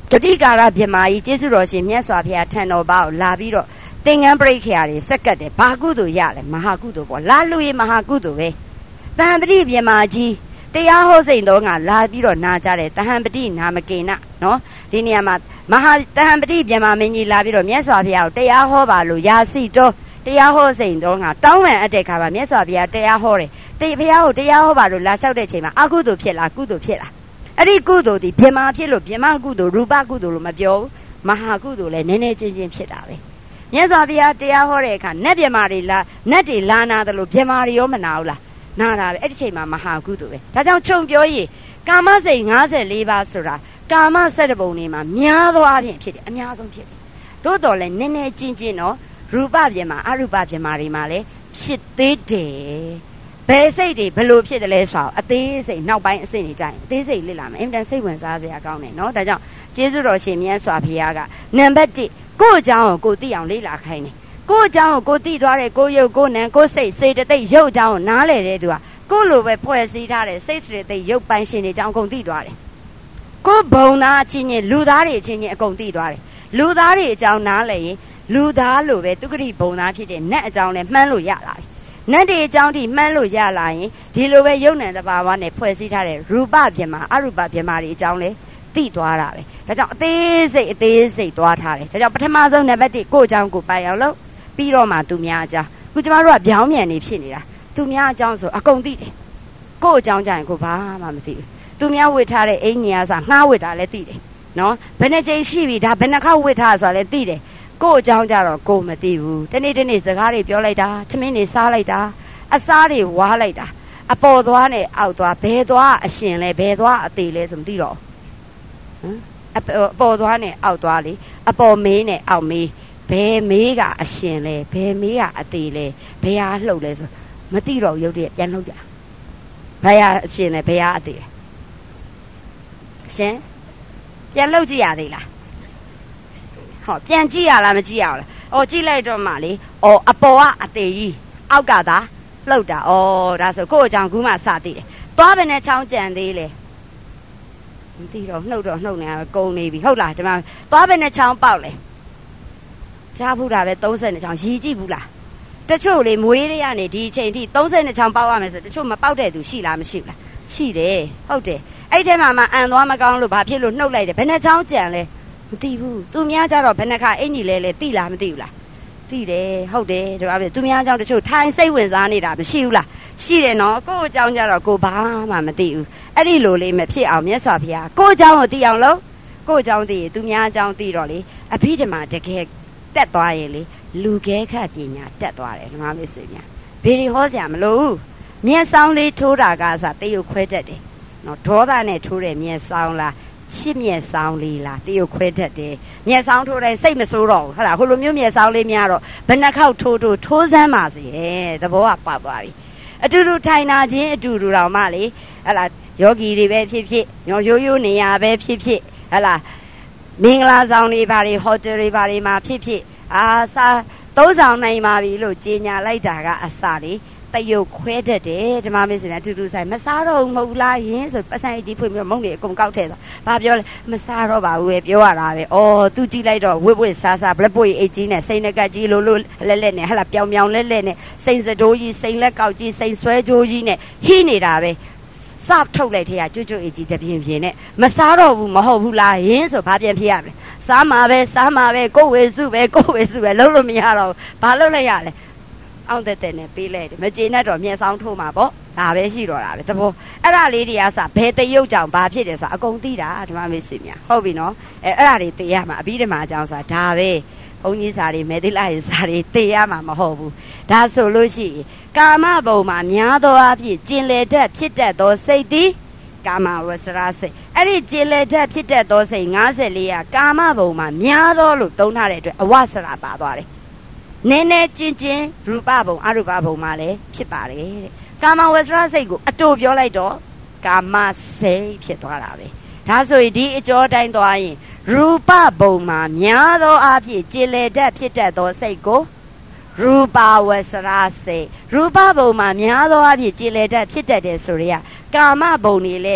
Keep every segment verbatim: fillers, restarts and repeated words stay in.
တတိကာရပြမာကြီးကျေးဇူးတော်ရှင်မြတ်စွာဘုရားထံတော်ဘာကိုလာပြီးတော့သင်္ကန်းပရိက္ခရာတွေစက္ကတ်တယ်ဘာကုသိုလ်ရလဲမဟာကုသိုလ်ပေါ့လာလူရေမဟာကုသိုလ်ပဲတဟံပတိပြမာကြီးတရားဟောစိန်တော်ကလာပြီးတော့နာကြတယ်တဟံပတိနာမကေနနော်ဒီနေရာမှာမဟာတဟံပတိပြမာမင်းကြီးလာပြီးတော့မြတ်စွာဘုရားကိုတရားဟောပါလို့ယာစီတော်တရားဟောစိန်တော်ကတောင်းပန်အပ်တဲ့ခါမှာမြတ်စွာဘုရားတရားဟောတယ်တေဘုရားကိုတရားဟောပါလို့လာလျှောက်တဲ့ချိန်မှာအကုသိုလ်ဖြစ်လားကုသိုလ်ဖြစ်လားအဲ့ဒီကုသိုလ်ဒီပြမာဖြစ်လို့ပြမကုသိုလ်ရူပကုသိုလ်လို့မပြောဘူးမဟာကုသိုလ်လည်းနည်းနည်းချင်းချင်းဖြစ်တာပဲမြတ်စွာဘုရားတရားဟောတဲ့အခါနတ်ပြမာတွေလာနတ်တွေလာနာတယ်လို့ပြမာတွေရောမနာဘူးလားနာတာပဲအဲ့ဒီချိန်မှာမဟာကုသိုလ်ပဲဒါကြောင့်ခြုံပြောရင်ကာမစိတ်၅၄ပါးဆိုတာကာမစက်တပုံတွေမှာများသောအားဖြင့်ဖြစ်တယ်အများဆုံးဖြစ်တယ်သို့တော်လည်းနည်းနည်းချင်းချင်းတော့ရူပပြမာအရူပပြမာတွေမှာလည်းဖြစ်သေးတယ်ဘယ်စိတ်တွေဘလို့ဖြစ်တယ်လဲဆိုတော့အသေးစိတ်နောက်ပိုင်းအစစ်နေကြရင်အသေးစိတ်လစ်လာမယ်အင်တန်စိတ်ဝင်စားစရာကောင်းတယ်နော်ဒါကြောင့်ကျေးဇူးတော်ရှင်မြတ်စွာဘုရားကနံပါတ်၁ကိုယ့်အကြောင်းကိုကိုသိအောင်လေ့လာခိုင်းတယ်ကိုယ့်အကြောင်းကိုကိုသိသွားတယ်ကိုရုပ်ကိုနံကိုစိတ်စေတသိက်ရုပ်အကြောင်းကိုနားလည်တဲ့သူကကိုလိုပဲဖွဲ့စည်းထားတဲ့စိတ်စေတသိက်ရုပ်ပိုင်ရှင်တွေအကြောင်းအကုန်သိသွားတယ်ကိုဘုံသားအချင်းချင်းလူသားတွေအချင်းချင်းအကုန်သိသွားတယ်လူသားတွေအကြောင်းနားလည်ရင်လူသားလိုပဲတုဂတိဘုံသားဖြစ်တဲ့နတ်အကြောင်းလည်းမှန်းလို့ရလာတယ်နတ်တွေအကြောင်းထိမှန်းလို့ရလာရင်ဒီလိုပဲယုံနံတဘာဝနဲ့ဖွဲ့စည်းထားတဲ့ရူပပြမအရူပပြမတွေအကြောင်းလည်းသိသွားတာပဲဒါကြောင့်အသေးစိတ်အသေးစိတ်သွားထားတယ်ဒါကြောင့်ပထမဆုံးနံပါတ်၁ကိုအကြောင်းကိုပိုင်အောင်လို့ပြီးတော့မှသူများအကြောင်းခုကျမတို့ကပြောင်းမြန်နေဖြစ်နေတာသူများအကြောင်းဆိုအကုန်သိတယ်ကိုအကြောင်းကြရင်ကိုဘာမှမသိဘူးသူများဝစ်ထားတဲ့အိမ်ကြီးအစားငှားဝစ်တာလည်းသိတယ်နော်ဘယ်နှကြိမ်ရှိပြီဒါဘယ်နှခေါက်ဝစ်ထားဆိုတာလည်းသိတယ်ကိုအကြောင်းကြတော့ကိုမသိဘူးတနေ့တနေ့စကားတွေပြောလိုက်တာထမင်းတွေစားလိုက်တာအစားတွေဝါးလိုက်တာအပေါ်သွားနဲ့အောက်သွားဘယ်သွားအရှင်လဲဘယ်သွားအသေးလဲဆိုမသိတော့ဟမ်အပေါ်သွားနဲ့အောက်သွားလေအပေါ်မေးနဲ့အောက်မေးဘယ်မေးကအရှင်လဲဘယ်မေးကအသေးလဲဘယ်ဟာလှုပ်လဲဆိုမသိတော့ရုပ်တည်းပြန်လှုပ်ကြဘယ်ဟာအရှင်လဲဘယ်ဟာအသေးလဲရှင်ပြန်လှုပ်ကြည့်ရသေးလားဟောပြန်ကြည့်ရလားမကြည့်ရဘူးလားအော်ကြည့်လိုက်တော့မှလေအော်အပေါ်ကအသေးကြီးအောက်ကသာလှုပ်တာဩဒါဆိုကိုယ့်အကြောင်းကူးမှစသိတယ်သွားပဲနဲ့ချောင်းကြံသေးလေမသိတော့နှုတ်တော့နှုတ်နေကုန်နေပြီဟုတ်လားဒီမှာသွားပဲနဲ့ချောင်းပေါက်လေကြားဘူးတာပဲ၃၀ချောင်းရည်ကြည့်ဘူးလားတချို့လေမွေးရရနေဒီအချိန်ထိ၃၀ချောင်းပေါက်ရမယ်ဆိုတချို့မပေါက်တဲ့သူရှိလားမရှိဘူးလားရှိတယ်ဟုတ်တယ်အဲ့ထဲမှာမှအန်သွားမကောင်းလို့ဘာဖြစ်လို့နှုတ်လိုက်တယ်ဘယ်နဲ့ချောင်းကြံလဲမသိဘူးသူများကြတော့ဘယ်နှခါအင်ကြီးလဲလဲသိလားမသိဘူးလားသိတယ်ဟုတ်တယ်ဒါပဲသူများကြောင့်တချို့ထိုင်စိတ်ဝင်စားနေတာမရှိဘူးလားရှိတယ်နော်ကိုယ့်အကြောင်းကြတော့ကိုဘာမှမသိဘူးအဲ့ဒီလိုလေးမဖြစ်အောင်မြတ်စွာဘုရားကိုယ့်အကြောင်းကိုသိအောင်လို့ကိုယ့်အကြောင်းသိရင်သူများအကြောင်းသိတော့လေအဘိဓမ္မာတကယ်တက်သွားရင်လေလူကဲခတ်ပညာတက်သွားတယ်ဓမ္မမစ္စေများဘေးရီဟောစရာမလိုမျက်စောင်းလေးထိုးတာကစားတေးရုပ်ခွဲတတ်တယ်နော်ဒေါသနဲ့ထိုးတဲ့မျက်စောင်းလားချစ်မျက်စောင်းလေးလားတေးရုပ်ခွဲတတ်တယ်မျက်စောင်းထိုးတိုင်းစိတ်မဆိုးတော့ဘူးဟုတ်လားဟိုလိုမျိုးမျက်စောင်းလေးများတော့ဘယ်နှခေါက်ထိုးထိုးထိုးစမ်းပါစေသဘောကပါသွားပြီအတူတူထိုင်နာခြင်းအတူတူတော့မှလေဟလာယောဂီတွေပဲဖြစ်ဖြစ်ညောရိုးရိုးနေရပဲဖြစ်ဖြစ်ဟလာမင်္ဂလာဆောင်တွေဘာတွေဟိုတယ်တွေဘာတွေမှာဖြစ်ဖြစ်အာစာသုံးဆောင်နိုင်ပါပြီလို့ကြေညာလိုက်တာကအစလေတရုတ်ခွဲတတ်တယ်ဓမ္မမစ္စေများအတူတူဆိုင်မစားတော့ဘူးမဟုတ်လားယင်းဆိုပတ်ဆိုင်ကြီးဖွင့်ပြီးမုံတွေအကုန်ကောက်ထဲသွားဘာပြောလဲမစားတော့ပါဘူးပဲပြောရတာပဲဩသူကြည့်လိုက်တော့ဝစ်ဝစ်စားစားဘလက်ပွေအိတ်ကြီးနဲ့စိန်နကတ်ကြီးလိုလိုလက်လက်နဲ့ဟလာပြောင်ပြောင်လက်လက်နဲ့စိန်စတိုးကြီးစိန်လက်ကောက်ကြီးစိန်ဆွဲကြိုးကြီးနဲ့ဟိနေတာပဲစထုတ်လိုက်ထဲကကျွတ်ကျွတ်အိတ်ကြီးတပြင်းပြင်းနဲ့မစားတော့ဘူးမဟုတ်ဘူးလားယင်းဆိုဘာပြန်ဖြစ်ရမလဲစားမှာပဲစားမှာပဲကိုယ်ဝေစုပဲကိုယ်ဝေစုပဲလုံးလို့မရတော့ဘူးဘာလုပ်လိုက်ရလဲအောင်တဲ့တဲ့နဲ့ပေးလိုက်တယ်မကျေနပ်တော့မျက်စောင်းထိုးမှာပေါ့ဒါပဲရှိတော့တာပဲသဘောအဲ့ဒါလေးတွေကစဘယ်တရုတ်ကြောင့်ဘာဖြစ်တယ်ဆိုအကုန်သိတာဓမ္မမိတ်ဆွေများဟုတ်ပြီနော်အဲအဲ့ဒါတွေသိရမှာအပြီးဓမ္မအကြောင်းဆိုတာဒါပဲဘုန်းကြီးစာတွေမေတ္တာရေးစာတွေသိရမှာမဟုတ်ဘူးဒါဆိုလို့ရှိရင်ကာမဘုံမှာများသောအားဖြင့်ကျင်လေတတ်ဖြစ်တတ်သောစိတ်သည်ကာမဝဆရာစိတ်အဲ့ဒီကျင်လေတတ်ဖြစ်တတ်သောစိတ်၅၄ကကာမဘုံမှာများသောလို့သုံးထားတဲ့အတွက်အဝဆရာပါသွားတယ်နည်းနည်းချင်းချင်းရူပဘုံအရူပဘုံမှာလည်းဖြစ်ပါတယ်တဲ့ကာမဝဆရာစိတ်ကိုအတူပြောလိုက်တော့ကာမစိတ်ဖြစ်သွားတာပဲဒါဆိုရင်ဒီအကျော်တိုင်းသွားရင်ရူပဘုံမှာများသောအားဖြင့်ကျင်လေတတ်ဖြစ်တတ်သောစိတ်ကိုရူပဝဆရာစိတ်ရူပဘုံမှာများသောအားဖြင့်ကျင်လေတတ်ဖြစ်တတ်တယ်ဆိုရကာမဘုံတွေလည်း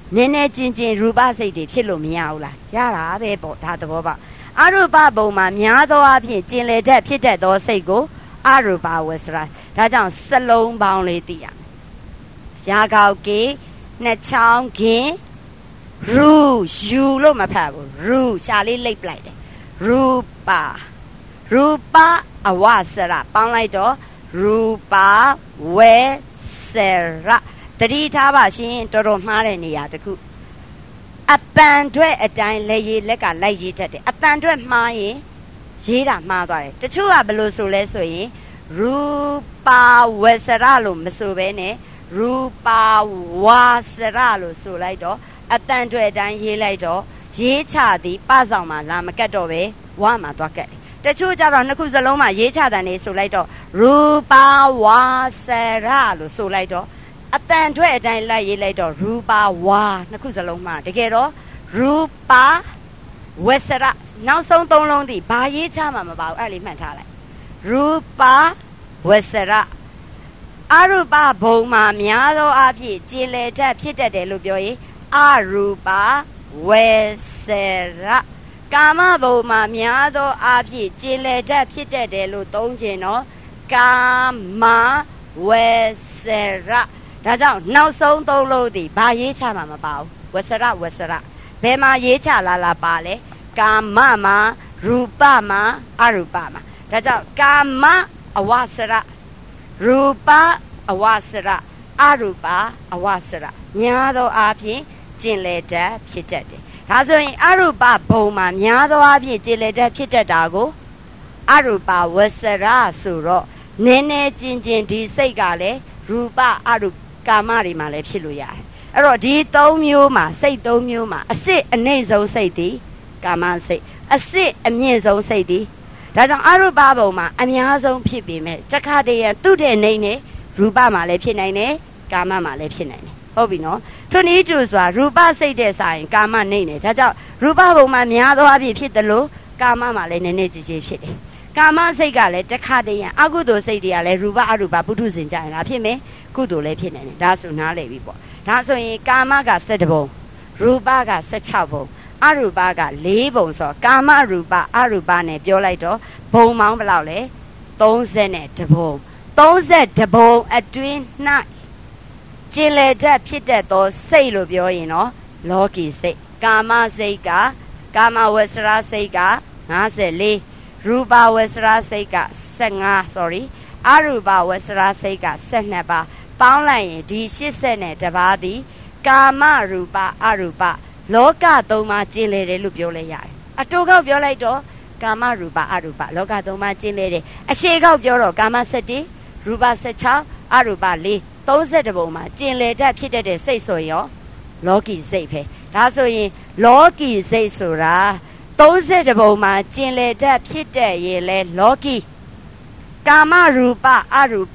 နည်းနည်းချင်းချင်းရူပစိတ်တွေဖြစ်လို့မရဘူးလားရတာပဲပေါ့ဒါသဘောပေါက်အရူပဘုံမှာများသောအားဖြင့်ကျင်လေတတ်ဖြစ်တတ်သောစိတ်ကိုအရူပဝဆရာဒါကြောင့်စလုံးပေါင်းလေးသိရမယ်ရာကောက်ကေနှစ်ချောင်းခင်းရူယူလို့မဖတ်ဘူးရူရှာလေးလိပ်ပလိုက်တယ်ရူပါရူပအဝဆရာပေါင်းလိုက်တော့ရူပါဝေဆရာတတိထားပါရှင်တော်တော်မှားတဲ့နေရာတခုအပန်အတွက်အတိုင်းလက်ရည်လက်ကလိုက်ရေးတတ်တယ်အပန်အတွက်မှားရင်ရေးတာမှားသွားတယ်တချို့ကဘယ်လိုဆိုလဲဆိုရင်ရူပါဝေဆရာလို့မဆိုဘဲနဲ့ရူပါဝါဆရာလို့ဆိုလိုက်တော့အတန်တွေအတိုင်းရေးလိုက်တော့ရေးချသည်ပဆောင်မှာလာမကတ်တော့ပဲဝါမှာသွားကတ်တယ်တချို့ကျတော့နှစ်ခုစလုံးမှာရေးချတယ်နေဆိုလိုက်တော့ရူပါဝါဆရာလို့ဆိုလိုက်တော့အတန်တွေအတိုင်းလိုက်ရေးလိုက်တော့ရူပါဝါနှစ်ခုစလုံးမှာတကယ်တော့ရူပါဝေဆရာနောက်ဆုံးသုံးလုံးဒီဘာရေးချမှာမပါဘူးအဲ့လေးမှတ်ထားလိုက်ရူပါဝေဆရာအရူပဘုံမှာများသောအားဖြင့်ကျင်လေတတ်ဖြစ်တတ်တယ်လို့ပြောရင်အရူပဝေဆရာကာမဘုံမှာများသောအားဖြင့်ကျင်လေတတ်ဖြစ်တတ်တယ်လို့သုံးခြင်းတော့ကာမဝေဆရာဒါကြောင့်နောက်ဆုံးသုံးလို့ဒီဘာရေးချမှာမပါဘူးဝေဆရာဝေဆရာဘယ်မှာရေးချလာလာပါလဲကာမမှာရူပမှာအရူပမှာဒါကြောင့်ကာမအဝဆရာရူပအဝဆရအရူပအဝဆရများသောအားဖြင့်ကျင်လေတတ်ဖြစ်တတ်တယ်ဒါဆိုရင်အရူပဘုံမှာများသောအားဖြင့်ကျင်လေတတ်ဖြစ်တတ်တာကိုအရူပဝဆရဆိုတော့နည်းနည်းချင်းချင်းဒီစိတ်ကလည်းရူပအရူကာမတွေမှာလည်းဖြစ်လို့ရတယ်အဲ့တော့ဒီသုံးမျိုးမှာစိတ်သုံးမျိုးမှာအစစ်အနှိမ့်ဆုံးစိတ်ဒီကာမစိတ်အစစ်အမြင့်ဆုံးစိတ်ဒီဒါကြောင့်အရူပဘုံမှာအများဆုံးဖြစ်ပေမဲ့တခါတည်းရသူ့တဲ့နေနဲ့ရူပမှာလည်းဖြစ်နိုင်တယ်ကာမမှာလည်းဖြစ်နိုင်တယ်ဟုတ်ပြီနော်ထို့နည်းတူစွာရူပစိတ်တဲ့ဆိုင်ကာမနေတယ်ဒါကြောင့်ရူပဘုံမှာများသောအဖြစ်ဖြစ်တယ်လို့ကာမမှာလည်းနည်းနည်းကြီးကြီးဖြစ်တယ်ကာမစိတ်ကလည်းတခါတည်းရအကုသိုလ်စိတ်တွေကလည်းရူပအရူပပုထုဇဉ်ကြရင်လားဖြစ်မယ်ကုသိုလ်လည်းဖြစ်နိုင်တယ်ဒါဆိုနားလည်ပြီပေါ့ဒါဆိုရင်ကာမက၁၁ဘုံရူပက၁၆ဘုံအရူပက၄ဘုံဆိုကာမရူပအရူပနဲ့ပြောလိုက်တော့ဘုံမောင်းဘယ်လောက်လဲ၃၂ဘုံ၃၁ဘုံအတွင်း၌ကျင်လေတတ်ဖြစ်တတ်သောစိတ်လို့ပြောရင်တော့လောကီစိတ်ကာမစိတ်ကကာမဝဆရာစိတ်က၅၄ရူပဝဆရာစိတ်က၁၅ sorry အရူပဝဆရာစိတ်က၁၂ပါးပေါင်းလိုက်ရင်ဒီ၈၀နဲ့တပါးသည်ကာမရူပအရူပလောကသုံးပါးကျင်လေတယ်လို့ပြောလဲရတယ်အတူကောက်ပြောလိုက်တော့ကာမရူပအရူပလောကသုံးပါးကျင်လေတယ်အခြေကောက်ပြောတော့ကာမ၁၁ရူပ၁၆အရူပ၄၃၁ဘုံမှာကျင်လေတတ်ဖြစ်တတ်တဲ့စိတ်ဆိုရင်လောကီစိတ်ပဲဒါဆိုရင်လောကီစိတ်ဆိုတာ၃၁ဘုံမှာကျင်လေတတ်ဖြစ်တတ်ရင်လဲလောကီကာမရူပအရူပ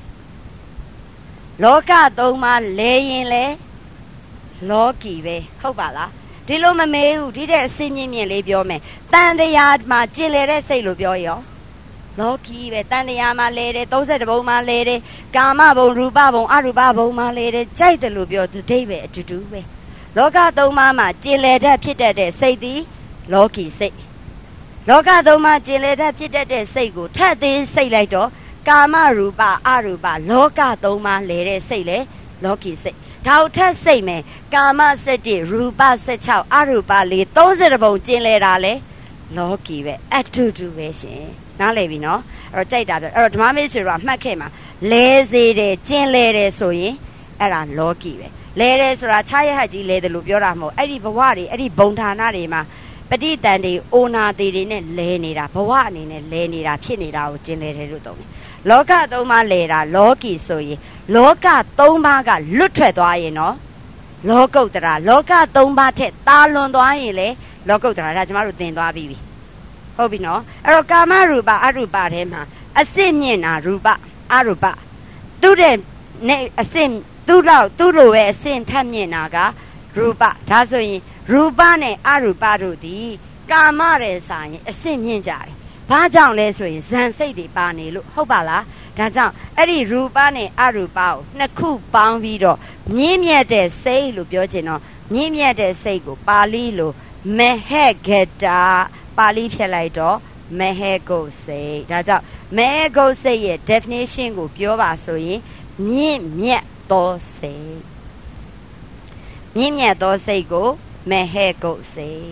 လောကသုံးပါးလဲရင်လဲလောကီပဲဟုတ်ပါလားဒီလိုမမေးဘူးဒီတဲ့အစင်းမြင့်မြင့်လေးပြောမယ်တန်တရားမှာကျင်လေတဲ့စိတ်လို့ပြောရောလောကီပဲတန်တရားမှာလဲတယ်၃၁ဘုံမှာလဲတယ်ကာမဘုံရူပဘုံအရူပဘုံမှာလဲတယ်ကြိုက်တယ်လို့ပြောသူဒိဋ္ဌိပဲအတူတူပဲလောကသုံးပါးမှာကျင်လေတတ်ဖြစ်တတ်တဲ့စိတ်သည်လောကီစိတ်လောကသုံးပါးကျင်လေတတ်ဖြစ်တတ်တဲ့စိတ်ကိုထပ်သေးစိတ်လိုက်တော့ကာမရူပအရူပလောကသုံးပါးလဲတဲ့စိတ်လေလောကီစိတ်ဒါထက်စိတ်မယ်ကာမ၁၁ရူပ၁၆အရူပ၄၃၁ဘုံကျင်လေတာလေလောကီပဲအတူတူပဲရှင်နားလည်ပြီနော်အဲ့တော့ကြိုက်တာပဲအဲ့တော့ဓမ္မမေဆွေတော့မှတ်ခဲ့မှာလဲစေတယ်ကျင်လဲတယ်ဆိုရင်အဲ့ဒါလောကီပဲလဲတယ်ဆိုတာခြားရဟတ်ကြီးလဲတယ်လို့ပြောတာမဟုတ်အဲ့ဒီဘဝတွေအဲ့ဒီဘုံဌာနတွေမှာပဋိတန်တွေအိုနာသေးတွေနဲ့လဲနေတာဘဝအနေနဲ့လဲနေတာဖြစ်နေတာကိုကျင်လဲတယ်လို့သုံးတယ်လောကသုံးပါးလဲတာလောကီဆိုရင်လောကသုံးပါးကလွတ်ထွက်သွားရင်နော်လောကုတ္တရာလောကသုံးပါးထက်တာလွန်သွားရင်လေလောကုတ္တရာဒါကျမတို့သင်သွားပြီဟုတ်ပြီနော်အဲ့တော့ကာမရူပအရူပထဲမှာအစစ်မြင့်တာရူပအရူပသူ့တဲ့နဲ့အစစ်သူ့လောက်သူ့လိုပဲအစစ်ထက်မြင့်တာကရူပဒါဆိုရင်ရူပနဲ့အရူပတို့သည်ကာမတဲ့ဆိုင်အစစ်မြင့်ကြတယ်ဘာကြောင့်လဲဆိုရင်ဇန်စိတ်တွေပါနေလို့ဟုတ်ပါလားဒါကြောင့်အဲ့ဒီရူပနဲ့အရူပကိုနှစ်ခုပေါင်းပြီးတော့မြင့်မြတ်တဲ့စိတ်လို့ပြောချင်တော့မြင့်မြတ်တဲ့စိတ်ကိုပါဠိလိုမဟေဂတာပါဠိဖြတ်လိုက်တော့မဟေဂုတ်စိတ်ဒါကြောင့်မဟေဂုတ်စိတ်ရဲ့ definition ကိုပြောပါဆိုရင်မြင့်မြတ်သောစိတ်မြင့်မြတ်သောစိတ်ကိုမဟေဂုတ်စိတ်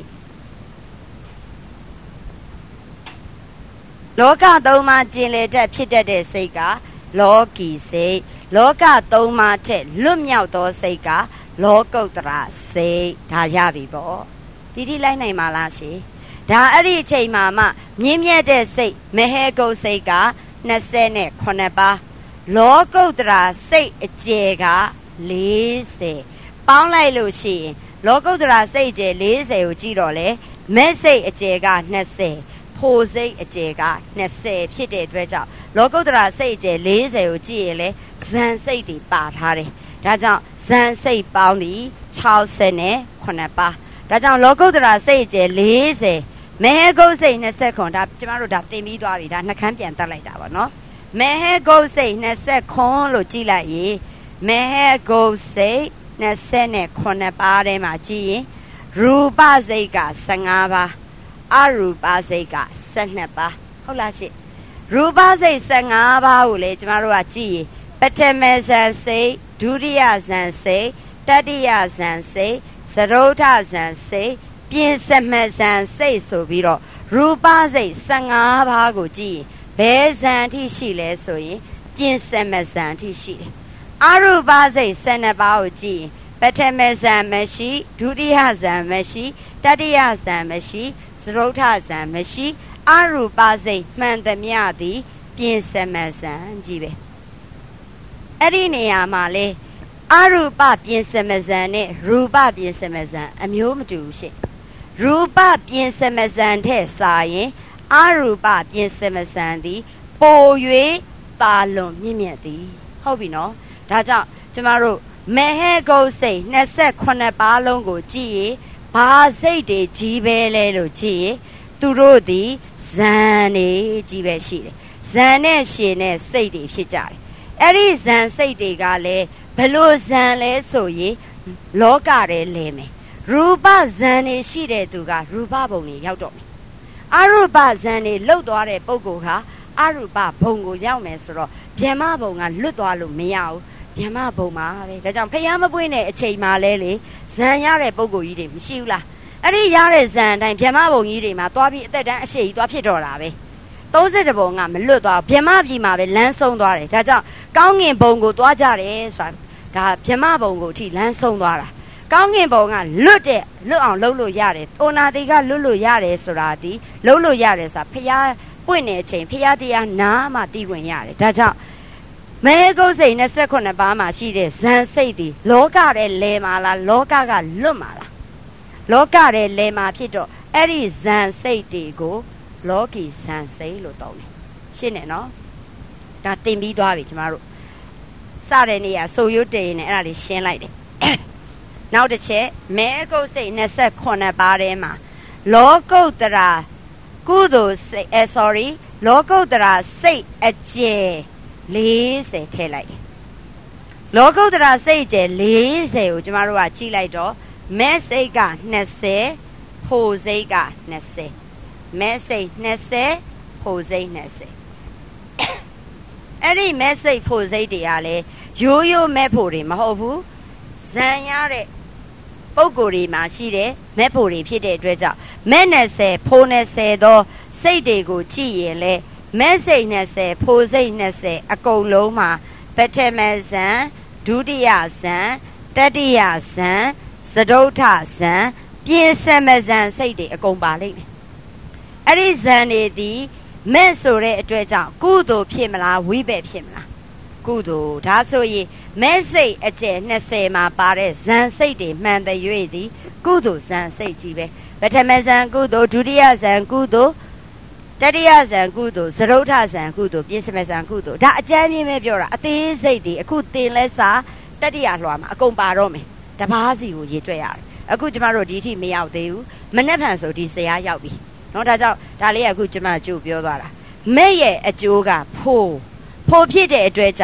လောကသုံးပါးကျင်လေတတ်ဖြစ်တတ်တဲ့စိတ်ကလောကီစိတ်လောကသုံးပါးထက်လွတ်မြောက်သောစိတ်ကလောကုတ္တရာစိတ်ဒါရပြီပေါ့ဒီဒီလိုက်နိုင်ပါလားရှင်ဒါအဲ့ဒီအချိန်မှာမှမြင့်မြတ်တဲ့စိတ်မဟေဂုတ်စိတ်ကနှစ်ဆယ်နဲ့ခုနှစ်ပါးလောကုတ္တရာစိတ်အကျယ်ကလေးဆယ်ပေါင်းလိုက်လို့ရှိရင်လောကုတ္တရာစိတ်အကျယ်လေးဆယ်ကိုကြည့်တော့လေမဲ့စိတ်အကျယ်ကနှစ်ဆယ်ဖိုစိတ်အကျယ်ကနှစ်ဆယ်ဖြစ်တဲ့အတွက်ကြောင့်လောကုတ္တရာစိတ်အကျယ်လေးဆယ်ကိုကြည့်ရင်လေဇန်စိတ်တွေပါထားတယ်ဒါကြောင့်ဇန်စိတ်ပေါင်းပြီး၆၀နဲ့ခုနှစ်ပါးဒါကြောင့်လောကုတ္တရာစိတ်အကျယ်လေးဆယ်မဟေဂုတ်စိတ်နှစ်ဆက်ခွန်ဒါကျမတို့ဒါတင်ပြီးသွားပြီဒါနှခမ်းပြန်တက်လိုက်တာပါနော်မဟေဂုတ်စိတ်နှစ်ဆက်ခွန်လို့ကြည့်လိုက်ရင်မဟေဂုတ်စိတ်နှစ်ဆက်နဲ့ခုနှစ်ပါးထဲမှာကြည့်ရင်ရူပစိတ်က၁၅ပါးအရူပစိတ်က၁၂ပါးဟုတ်လားရှိရူပစိတ်၁၅ပါးကိုလေကျမတို့ကကြည့်ရင်ပထမဇန်စိတ်ဒုတိယဇန်စိတ်တတိယဇန်စိတ်သရုဋ္ဌဇန်စိတ်ပြင်စမဇန်စိတ်ဆိုပြီးတော့ရူပစိတ်၁၅ပါးကိုကြည့်ရင်ဘယ်ဇန်ထိရှိလဲဆိုရင်ပြင်စမဇန်ထိရှိတယ်အရူပစိတ်၁၂ပါးကိုကြည့်ရင်ပထမဇန်မရှိဒုတိယဇန်မရှိတတိယဇန်မရှိသရုဋ္ဌဇန်မရှိအရူပစိတ်မှန်သမျှသည်ပြင်စမဇန်ကြီးပဲအဲ့ဒီနေရာမှာလေအရူပပြင်စမဇန်နဲ့ရူပပြင်စမဇန်အမျိုးမတူဘူးရှင့်ရူပပြင်စမဇန်တဲ့စာရင်အရူပပြင်စမဇန်သည်ပို၍ပါလွန်မြင့်မြတ်သည်ဟုတ်ပြီနော်ဒါကြောင့်ကျမတို့မဟေဂုတ်စိတ်နှစ်ဆက်ခုနှစ်ပါးလုံးကိုကြည့်ရင်ဘာစိတ်တွေကြီးပဲလဲလို့ကြည့်ရင်သူတို့သည်ဇန်နေကြီးပဲရှိတယ်ဇန်နဲ့ရှင်နဲ့စိတ်တွေဖြစ်ကြတယ်အဲ့ဒီဇန်စိတ်တွေကလည်းဘလို့ဇန်လဲဆိုရင်လောကထဲလဲမယ်ရူပဇန်နေရှိတဲ့သူကရူပဘုံတွေရောက်တော့မယ်အရူပဇန်နေလှုပ်သွားတဲ့ပုဂ္ဂိုလ်ဟာအရူပဘုံကိုရောက်မယ်ဆိုတော့ဗျမဘုံကလွတ်သွားလို့မရဘူးဗျမဘုံမှာပဲဒါကြောင့်ဖျားမပွင့်တဲ့အချိန်မှလဲလေဇန်ရတဲ့ပုဂ္ဂိုလ်ကြီးတွေမရှိဘူးလားအဲ့ဒီရတဲ့ဇန်အတိုင်းဗျမဘုံကြီးတွေမှာသွားပြီးအသက်တန်းအရှိကြီးသွားဖြစ်တော့တာပဲသုံးဆယ်တဘုံကမလွတ်သွားဗျမပြည်မှာပဲလမ်းဆုံးသွားတယ်ဒါကြောင့်ကောင်းငင်ဘုံကိုသွားကြတယ်ဆိုတာဒါဗျမဘုံကိုအထိလမ်းဆုံးသွားတာကောင်းငင်ဘုံကလွတ်တဲ့လွတ်အောင်လုပ်လို့ရတယ်တောနာတိကလွတ်လို့ရတယ်ဆိုတာဒီလုပ်လို့ရတယ်ဆိုတာဖျားပွင့်တဲ့အချိန်ဖျားတရားနားမှတီးဝင်ရတယ်ဒါကြောင့်မဟေဂုတ်စိတ်နှစ်ဆက်ခုနှစ်ပါးမှာရှိတဲ့ဇန်စိတ်ဒီလောကရဲ့လဲမှာလားလောကကလွတ်မှာလားလောကရဲ့လဲမှာဖြစ်တော့အဲ့ဒီဇန်စိတ်တွေကိုလောကီဇန်စိတ်လို့တောင်းတယ်ရှင်းတယ်နော်ဒါတင်ပြီးသွားပြီကျမတို့စတဲ့နေရာဆိုရွတ်တယ်နဲ့အဲ့ဒါလေးရှင်းလိုက်တယ်နောက်တစ်ချက်မဲကုတ်စိတ်နှစ်ဆက်ခုနှစ်ပါးထဲမှာလောကုတ္တရာကုသိုလ်စိတ်အဲ sorry လောကုတ္တရာစိတ်အကျယ်လေးဆယ်ထည့်လိုက်တယ်လောကုတ္တရာစိတ်ကျယ်လေးဆယ်ကိုကျမတို့ကကြည့်လိုက်တော့မဲစိတ်ကနှစ်ဆယ်ဖိုစိတ်ကနှစ်ဆယ်မဲစိတ်နှစ်ဆယ်ဖိုစိတ်နှစ်ဆယ်အဲ့ဒီမဲစိတ်ဖိုစိတ်တွေကလည်းရိုးရိုးမဲဖို့တွေမဟုတ်ဘူးဇန်ရတဲ့ပုံကိုယ်တွေမှာရှိတဲ့မဲဖို့တွေဖြစ်တဲ့အတွက်ကြောင့်မဲနှစ်ဆယ်ဖိုနှစ်ဆယ်သောစိတ်တွေကိုကြည့်ရင်လေမဲစိတ်နှစ်ဆယ်ဖိုစိတ်နှစ်ဆယ်အကုန်လုံးမှာပထမဇန်ဒုတိယဇန်တတိယဇန်သဒုဋ္ဌဇန်ပြင်စမဇန်စိတ်တွေအကုန်ပါလိမ့်မယ်အဲ့ဒီဇန်တွေဒီမဲ့ဆိုတဲ့အတွက်ကြောင့်ကုသိုလ်ဖြစ်မလားဝိဘက်ဖြစ်မလားကုသိုလ်ဒါဆိုရင်မဲ့စိတ်အကျယ်နှစ်ဆယ်မှာပါတဲ့ဇန်စိတ်တွေမှန်တဲ့၍သည်ကုသိုလ်ဇန်စိတ်ကြီးပဲပထမဇန်ကုသိုလ်ဒုတိယဇန်ကုသိုလ်တတိယဇန်ကုသိုလ်သရုဋ္ဌဇန်ကုသိုလ်ပြင်စမဇန်ကုသိုလ်ဒါအကျမ်းချင်းပဲပြောတာအသေးစိတ်တွေအခုသင်လဲစာတတိယလွှာမှာအကုန်ပါတော့မယ်တပားစီကိုရေးတွေ့ရတယ်အခုကျမတို့ဒီအထိမရောက်သေးဘူးမနေ့ကဆိုဒီဇာတ်ရောက်ပြီနော်ဒါကြောင့်ဒါလေးကအခုကျမကြို့ပြောသွားတာမဲ့ရဲ့အကျိုးကဖိုးဖိုးဖြစ်တဲ့အတွက်ကြောင့်ဖ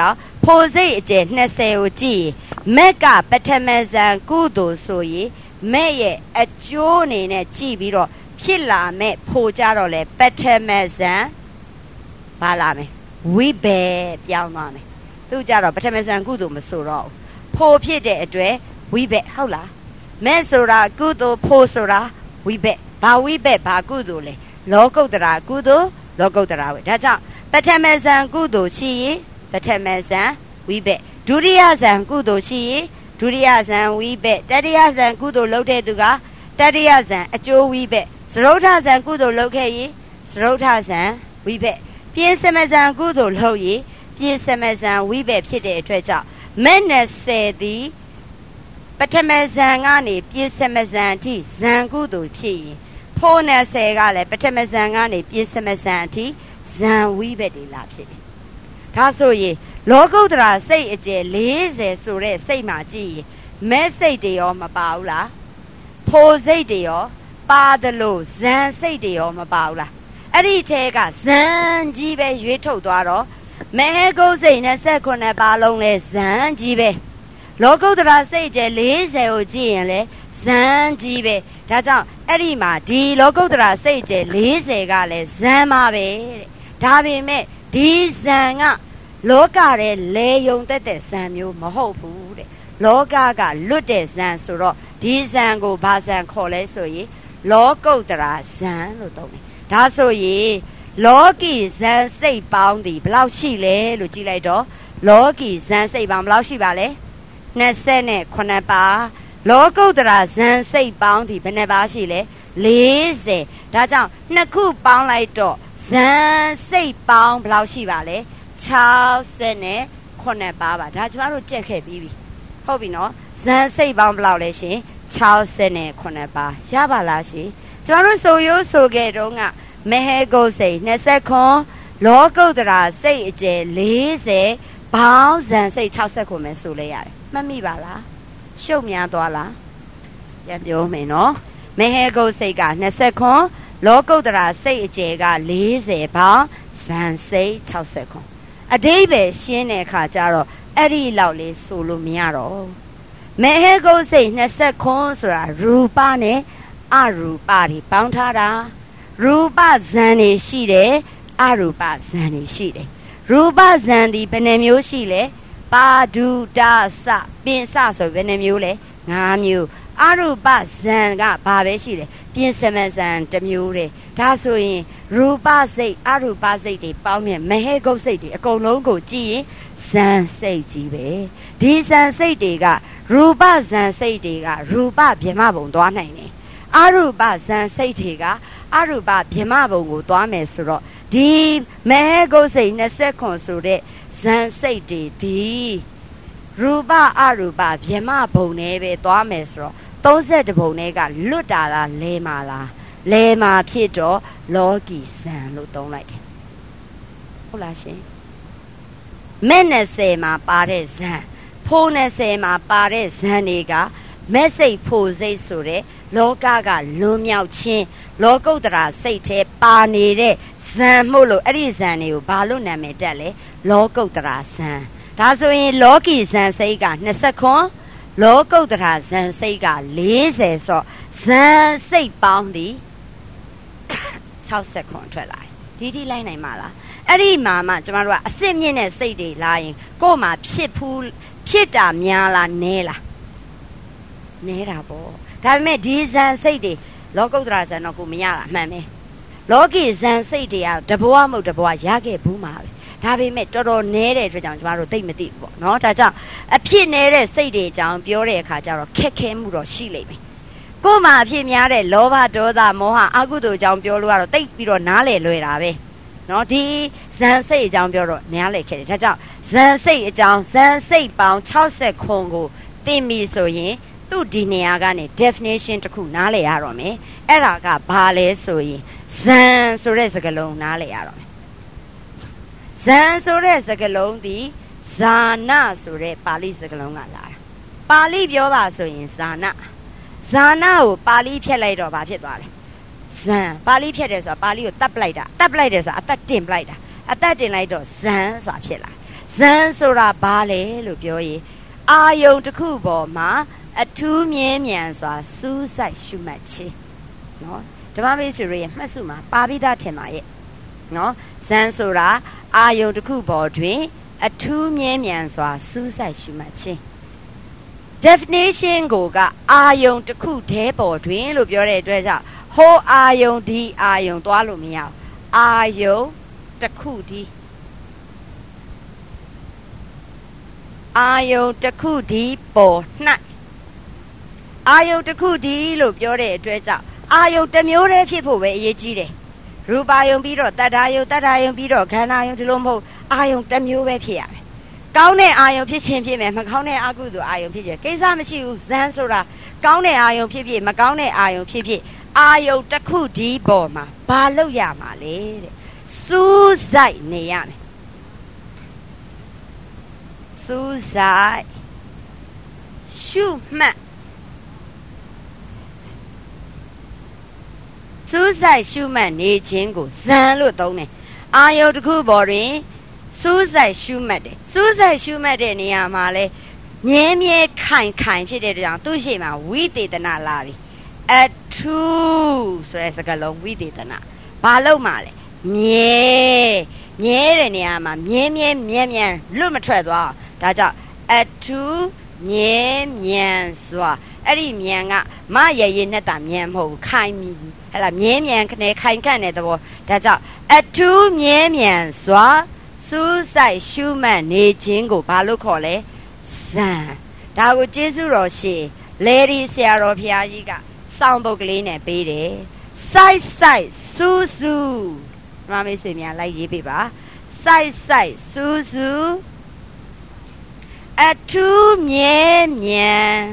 ဖိုစိတ်အကျယ်နှစ်ဆယ်ကိုကြည့်မက်ကပထမဇန်ကုသိုလ်ဆိုရင်မဲ့ရဲ့အကျိုးအနေနဲ့ကြည့်ပြီးတော့ဖြစ်လာမဲ့ဖိုကြတော့လေပထမဇန်ဘာလာမယ်ဝိဘေပြောင်းသွားမယ်သူကြတော့ပထမဇန်ကုသိုလ်မဆိုတော့ဖိုဖြစ်တဲ့အတွက်ဝိဘေဟုတ်လားမဲ့ဆိုတာကုသိုလ်ဖိုဆိုတာဝိဘေဘာဝိဘေဘာကုသိုလ်လဲလောကုတ္တရာကုသိုလ်လောကုတ္တရာဝေဒါကြောင့်ပထမဇန်ကုသိုလ်ရှိရင်ပထမဇန်ဝိဘေဒုတိယဇန်ကုသိုလ်ရှိရင်ဒုတိယဇန်ဝိဘေတတိယဇန်ကုသိုလ်လုပ်တဲ့သူကတတိယဇန်အကျိုးဝိဘေသရုဋ္ဌဇန်ကုသိုလ်လုပ်ခဲ့ရင်သရုဋ္ဌဇန်ဝိဘေပြင်းစမဇန်ကုသိုလ်လုပ်ရင်ပြင်းစမဇန်ဝိဘေဖြစ်တဲ့အတွက်ကြောင့်မဲ့နှစ်ဆယ်သည်ပထမဇန်ကနေပြင်းစမဇန်အထိဇန်ကုသိုလ်ဖြစ်ရင်ဖိုးနှစ်ဆယ်ကလည်းပထမဇန်ကနေပြင်းစမဇန်အထိဇန်ဝိဘေတွေလာဖြစ်တယ်ဒါဆိုရင်လောကုတ္တရာစိတ်အကျယ်လေးဆယ်ဆိုတဲ့စိတ်မှာကြည့်ရင်မဲ့စိတ်တွေရောမပါဘူးလားဖိုးစိတ်တွေရောပါတယ်လို့ဇန်စိတ်တွေရောမပါဘူးလားအဲ့ဒီထဲကဇန်ကြီးပဲရွေးထုတ်သွားတော့မဟေကုတ်စိတ်နဲ့ဆက်ခုနှစ်ပါလုံးလဲဇန်ကြီးပဲလောကုတ္တရာစိတ်ကျဲလေးဆယ်ကိုကြည့်ရင်လဲဇန်ကြီးပဲဒါကြောင့်အဲ့ဒီမှာဒီလောကုတ္တရာစိတ်ကျဲလေးဆယ်ကလဲဇန်ပါပဲတဲ့ဒါပေမဲ့ဒီဇန်ကလောကရဲ့လေယုံတက်တဲ့ဇန်မျိုးမဟုတ်ဘူးတဲ့လောကကလွတ်တဲ့ဇန်ဆိုတော့ဒီဇန်ကိုဘာဇန်ခေါ်လဲဆိုရင်လောကုတ္တရာဇန်လို့သုံးတယ်ဒါဆိုရင်လောကီဇန်စိတ်ပေါင်းဒီဘယ်လောက်ရှိလဲလို့ကြည့်လိုက်တော့လောကီဇန်စိတ်ပေါင်းဘယ်လောက်ရှိပါလဲနှစ်ဆယ်နဲ့ခုနှစ်ပါလောကုတ္တရာဇန်စိတ်ပေါင်းဒီဘယ်နှပါရှိလဲလေးဆယ်ဒါကြောင့်နှစ်ခုပေါင်းလိုက်တော့ဇန်စိတ်ပေါင်းဘယ်လောက်ရှိပါလဲခြောက်ဆယ်နဲ့ခုနှစ်ပါပါဒါကျွန်တော်တို့ကြက်ခဲ့ပြီးပြီဟုတ်ပြီနော်ဇန်စိတ်ပေါင်းဘယ်လောက်လဲရှင်ခြောက်ဆယ်နဲ့ခုနှစ်ပါရပါလားရှင်ကျွန်တော်တို့ဆိုရိုးဆိုခဲ့တော့ကမဟေကုတ်စိတ်နှစ်ဆက်ခွန်လောကုတ္တရာစိတ်အကျယ်လေးဆယ်ဘောင်းဇန်စိတ်ခြောက်ဆယ်ခွန်ပဲဆိုလဲရတယ်မှတ်မိပါလားရှုပ်များသွားလားပြန်ပြောမယ်နော်မဟေကုတ်စိတ်ကနှစ်ဆက်ခွန်လောကုတ္တရာစိတ်အကျယ်ကလေးဆယ်ဘောင်းဇန်စိတ်ခြောက်ဆယ်ခွန်အတိပ္ပယ်ရှင်းတဲ့အခါကျတော့အဲ့ဒီလောက်လေးဆိုလို့မရတော့မဟေကုတ်စိတ်နှစ်ဆက်ခွန်ဆိုတာရူပနဲ့အရူပတွေပေါင်းထားတာရူပဇန်တွေရှိတယ်အရူပဇန်တွေရှိတယ်ရူပဇန်ဒီဘယ်နှမျိုးရှိလဲပါဒုတာစပင်စဆိုဘယ်နှမျိုးလဲငါးမျိုးအရူပဇန်ကဘာပဲရှိတယ်ပြင်စမဇန်တစ်မျိုးတဲ့ဒါဆိုရင်ရူပစိတ်အရူပစိတ်တွေပေါင်းမြဲမဟေကုတ်စိတ်တွေအကုန်လုံးကိုကြည့်ရင်ဇန်စိတ်ကြီးပဲဒီဇန်စိတ်တွေကရူပဇန်စိတ်တွေကရူပဗြဟ္မဘုံသွားနိုင်တယ်အရူပဇန်စိတ်တွေကအရူပဗြဟ္မဘုံကိုသွားမယ်ဆိုတော့ဒီမဟေကုတ်စိတ်နှစ်ဆက်ခွန်ဆိုတဲ့ဇန်စိတ်တွေဒီရူပအရူပဗြဟ္မဘုံနဲ့ပဲသွားမယ်ဆိုတော့သုံးဆယ်ဘုံနဲ့ကလွတ်တာလားလဲမာလားလဲမာဖြစ်တော့လောကီဇန်လို့သုံးလိုက်တယ်ဟုတ်လားရှင်မဲ့နှစ်ဆယ်မှာပါတဲ့ဇန်ဖိုးနှစ်ဆယ်မှာပါတဲ့ဇန်တွေကမက်စိတ်ဖိုစိတ်ဆိုတဲ့လောကကလွန်မြောက်ခြင်းလောကုတ္တရာစိတ်ထဲပါနေတဲ့ဇန်မှုလို့အဲ့ဒီဇန်တွေကိုဘာလို့နာမည်တက်လဲလောကုတ္တရာဇန်ဒါဆိုရင်လောကီဇန်စိတ်ကနှစ်ဆက်ခွန်လောကုတ္တရာဇန်စိတ်ကလေးဆယ်ဆိုဇန်စိတ်ပေါင်းသည်ခြောက်ဆယ်ခွန်ထွက်လာဒီထိလိုက်နိုင်မှာလားအဲ့ဒီမှာမှကျမတို့ကအစစ်မြင့်တဲ့စိတ်တွေလာရင်ကို့မှာဖြစ်ဖူးဖြစ်တာများလားနဲလားနဲတာပေါ့ဒါပေမဲ့ဒီဇန်စိတ်တွေလောကုတ္တရာဇန်တော့ကိုမရတာအမှန်ပဲလောကီဇန်စိတ်တွေကတဘဝမဟုတ်တဘဝရခဲ့ဘူးမှာပဲဒါပေမဲ့တော်တော်နဲတဲ့အတွက်ကြောင့်ကျမတို့သိမသိဘူးပေါ့နော်ဒါကြောင့်အဖြစ်နဲတဲ့စိတ်တွေအကြောင်းပြောတဲ့အခါကျတော့ခက်ခဲမှုတော့ရှိလိမ့်မယ်ကို့မှာအဖြစ်များတဲ့လောဘဒေါသမောဟအကုသိုလ်အကြောင်းပြောလို့ကတော့တိတ်ပြီးတော့နားလေလွယ်တာပဲနော်ဒီဇန်စိတ်အကြောင်းပြောတော့နားလေခဲ့တယ်ဒါကြောင့်ဇန်စိတ်အကြောင်းဇန်စိတ်ပေါင်းခြောက်ဆယ်ခွန်ကိုသိပြီဆိုရင်သူ့ဒီနေရာကနေ definition တစ်ခုနားလည်ရတော့မယ်အဲ့ဒါကဘာလဲဆိုရင်ဇန်ဆိုတဲ့စကားလုံးနားလည်ရတော့မယ်ဇန်ဆိုတဲ့စကားလုံးဒီဇာနာဆိုတဲ့ပါဠိစကားလုံးကလာတာပါဠိပြောပါဆိုရင်ဇာနာဇာနာကိုပါဠိဖြတ်လိုက်တော့ဘာဖြစ်သွားလဲဇန်ပါဠိဖြတ်တယ်ဆိုတာပါဠိကိုတတ်ပလိုက်တာတတ်ပလိုက်တယ်ဆိုတာအသက်တင်ပလိုက်တာအသက်တင်လိုက်တော့ဇန်ဆိုတာဖြစ်လာဇဇန်ဆိုတာဘာလဲလို့ပြောရင်အာယုံတစ်ခုပေါ်မှာအထူးမြဲမြံစွာစူးစိုက်ရှုမှတ်ခြင်းနော်ဓမ္မမိတ်ဆွေရဲ့မှတ်စုမှာပါပြီးသားထင်ပါရဲ့နော်ဇန်ဆိုတာအာယုံတစ်ခုပေါ်တွင်အထူးမြဲမြံစွာစူးစိုက်ရှုမှတ်ခြင်း definition ကိုကအာယုံတစ်ခုတည်းပေါ်တွင်လို့ပြောတဲ့အတွက်ကြောင့်ဟိုအာယုံဒီအာယုံသွားလို့မရဘူးအာယုံတစ်ခုဒီအာယုံတစ်ခုဒီပေါ်၌အာယုံတစ်ခုဒီလို့ပြောတဲ့အတွက်ကြောင့်အာယုံတစ်မျိုးတည်းဖြစ်ဖို့ပဲအရေးကြီးတယ်ရူပါယုံပြီးတော့တတ္ထာယုံတတ္ထာယုံပြီးတော့ခန္ဓာယုံဒီလိုမဟုတ်အာယုံတစ်မျိုးပဲဖြစ်ရမယ်ကောင်းတဲ့အာယုံဖြစ်ခြင်းဖြစ်မယ်မကောင်းတဲ့အာကုသိုလ်အာယုံဖြစ်ခြင်းကိစ္စမရှိဘူးဇန်ဆိုတာကောင်းတဲ့အာယုံဖြစ်ဖြစ်မကောင်းတဲ့အာယုံဖြစ်ဖြစ်အာယုံတစ်ခုဒီပေါ်မှာဘာလုပ်ရမှာလဲတဲ့စူးစိုက်နေရမယ်စူးစိုက်ရှုမှတ်စူးစိုက်ရှုမှတ်နေခြင်းကိုဇန်လို့သုံးတယ်အာယုံတစ်ခုပေါ်တွင်စူးစိုက်ရှုမှတ်တယ်စူးစိုက်ရှုမှတ်တဲ့နေရာမှာလဲမြဲမြဲခိုင်ခိုင်ဖြစ်တဲ့ကြောင့်သူ့ရှိမှာဝိသေသနာလာပြီအထူးဆိုတဲ့စကားလုံးဝိသေသနာဘာလို့မှလဲမြဲမြဲတဲ့နေရာမှာမြဲမြဲမြဲမြဲလွတ်မထွက်သွားဒါကြောင့်အထူးမြဲမြံစွာအဲ့ဒီမြံကမရရနဲ့တာမြံမဟုတ်ခိုင်မြဟဲ့လားမြဲမြံခနဲ့ခိုင်ခန့်တဲ့သဘောဒါကြောင့်အထူးမြဲမြံစွာစူးစိုက်ရှုမှတ်နေခြင်းကိုဘာလို့ခေါ်လဲဇန်ဒါကိုကျေးဇူးတော်ရှင်လေဒီဆရာတော်ဘုရားကြီးကစောင်းပုတ်ကလေးနဲ့ပေးတယ်စိုက်စိုက်စူးစူးမမေးဆွေများလိုက်ရေးပေးပါစိုက်စိုက်စူးစူးအထူးမြဲမြံ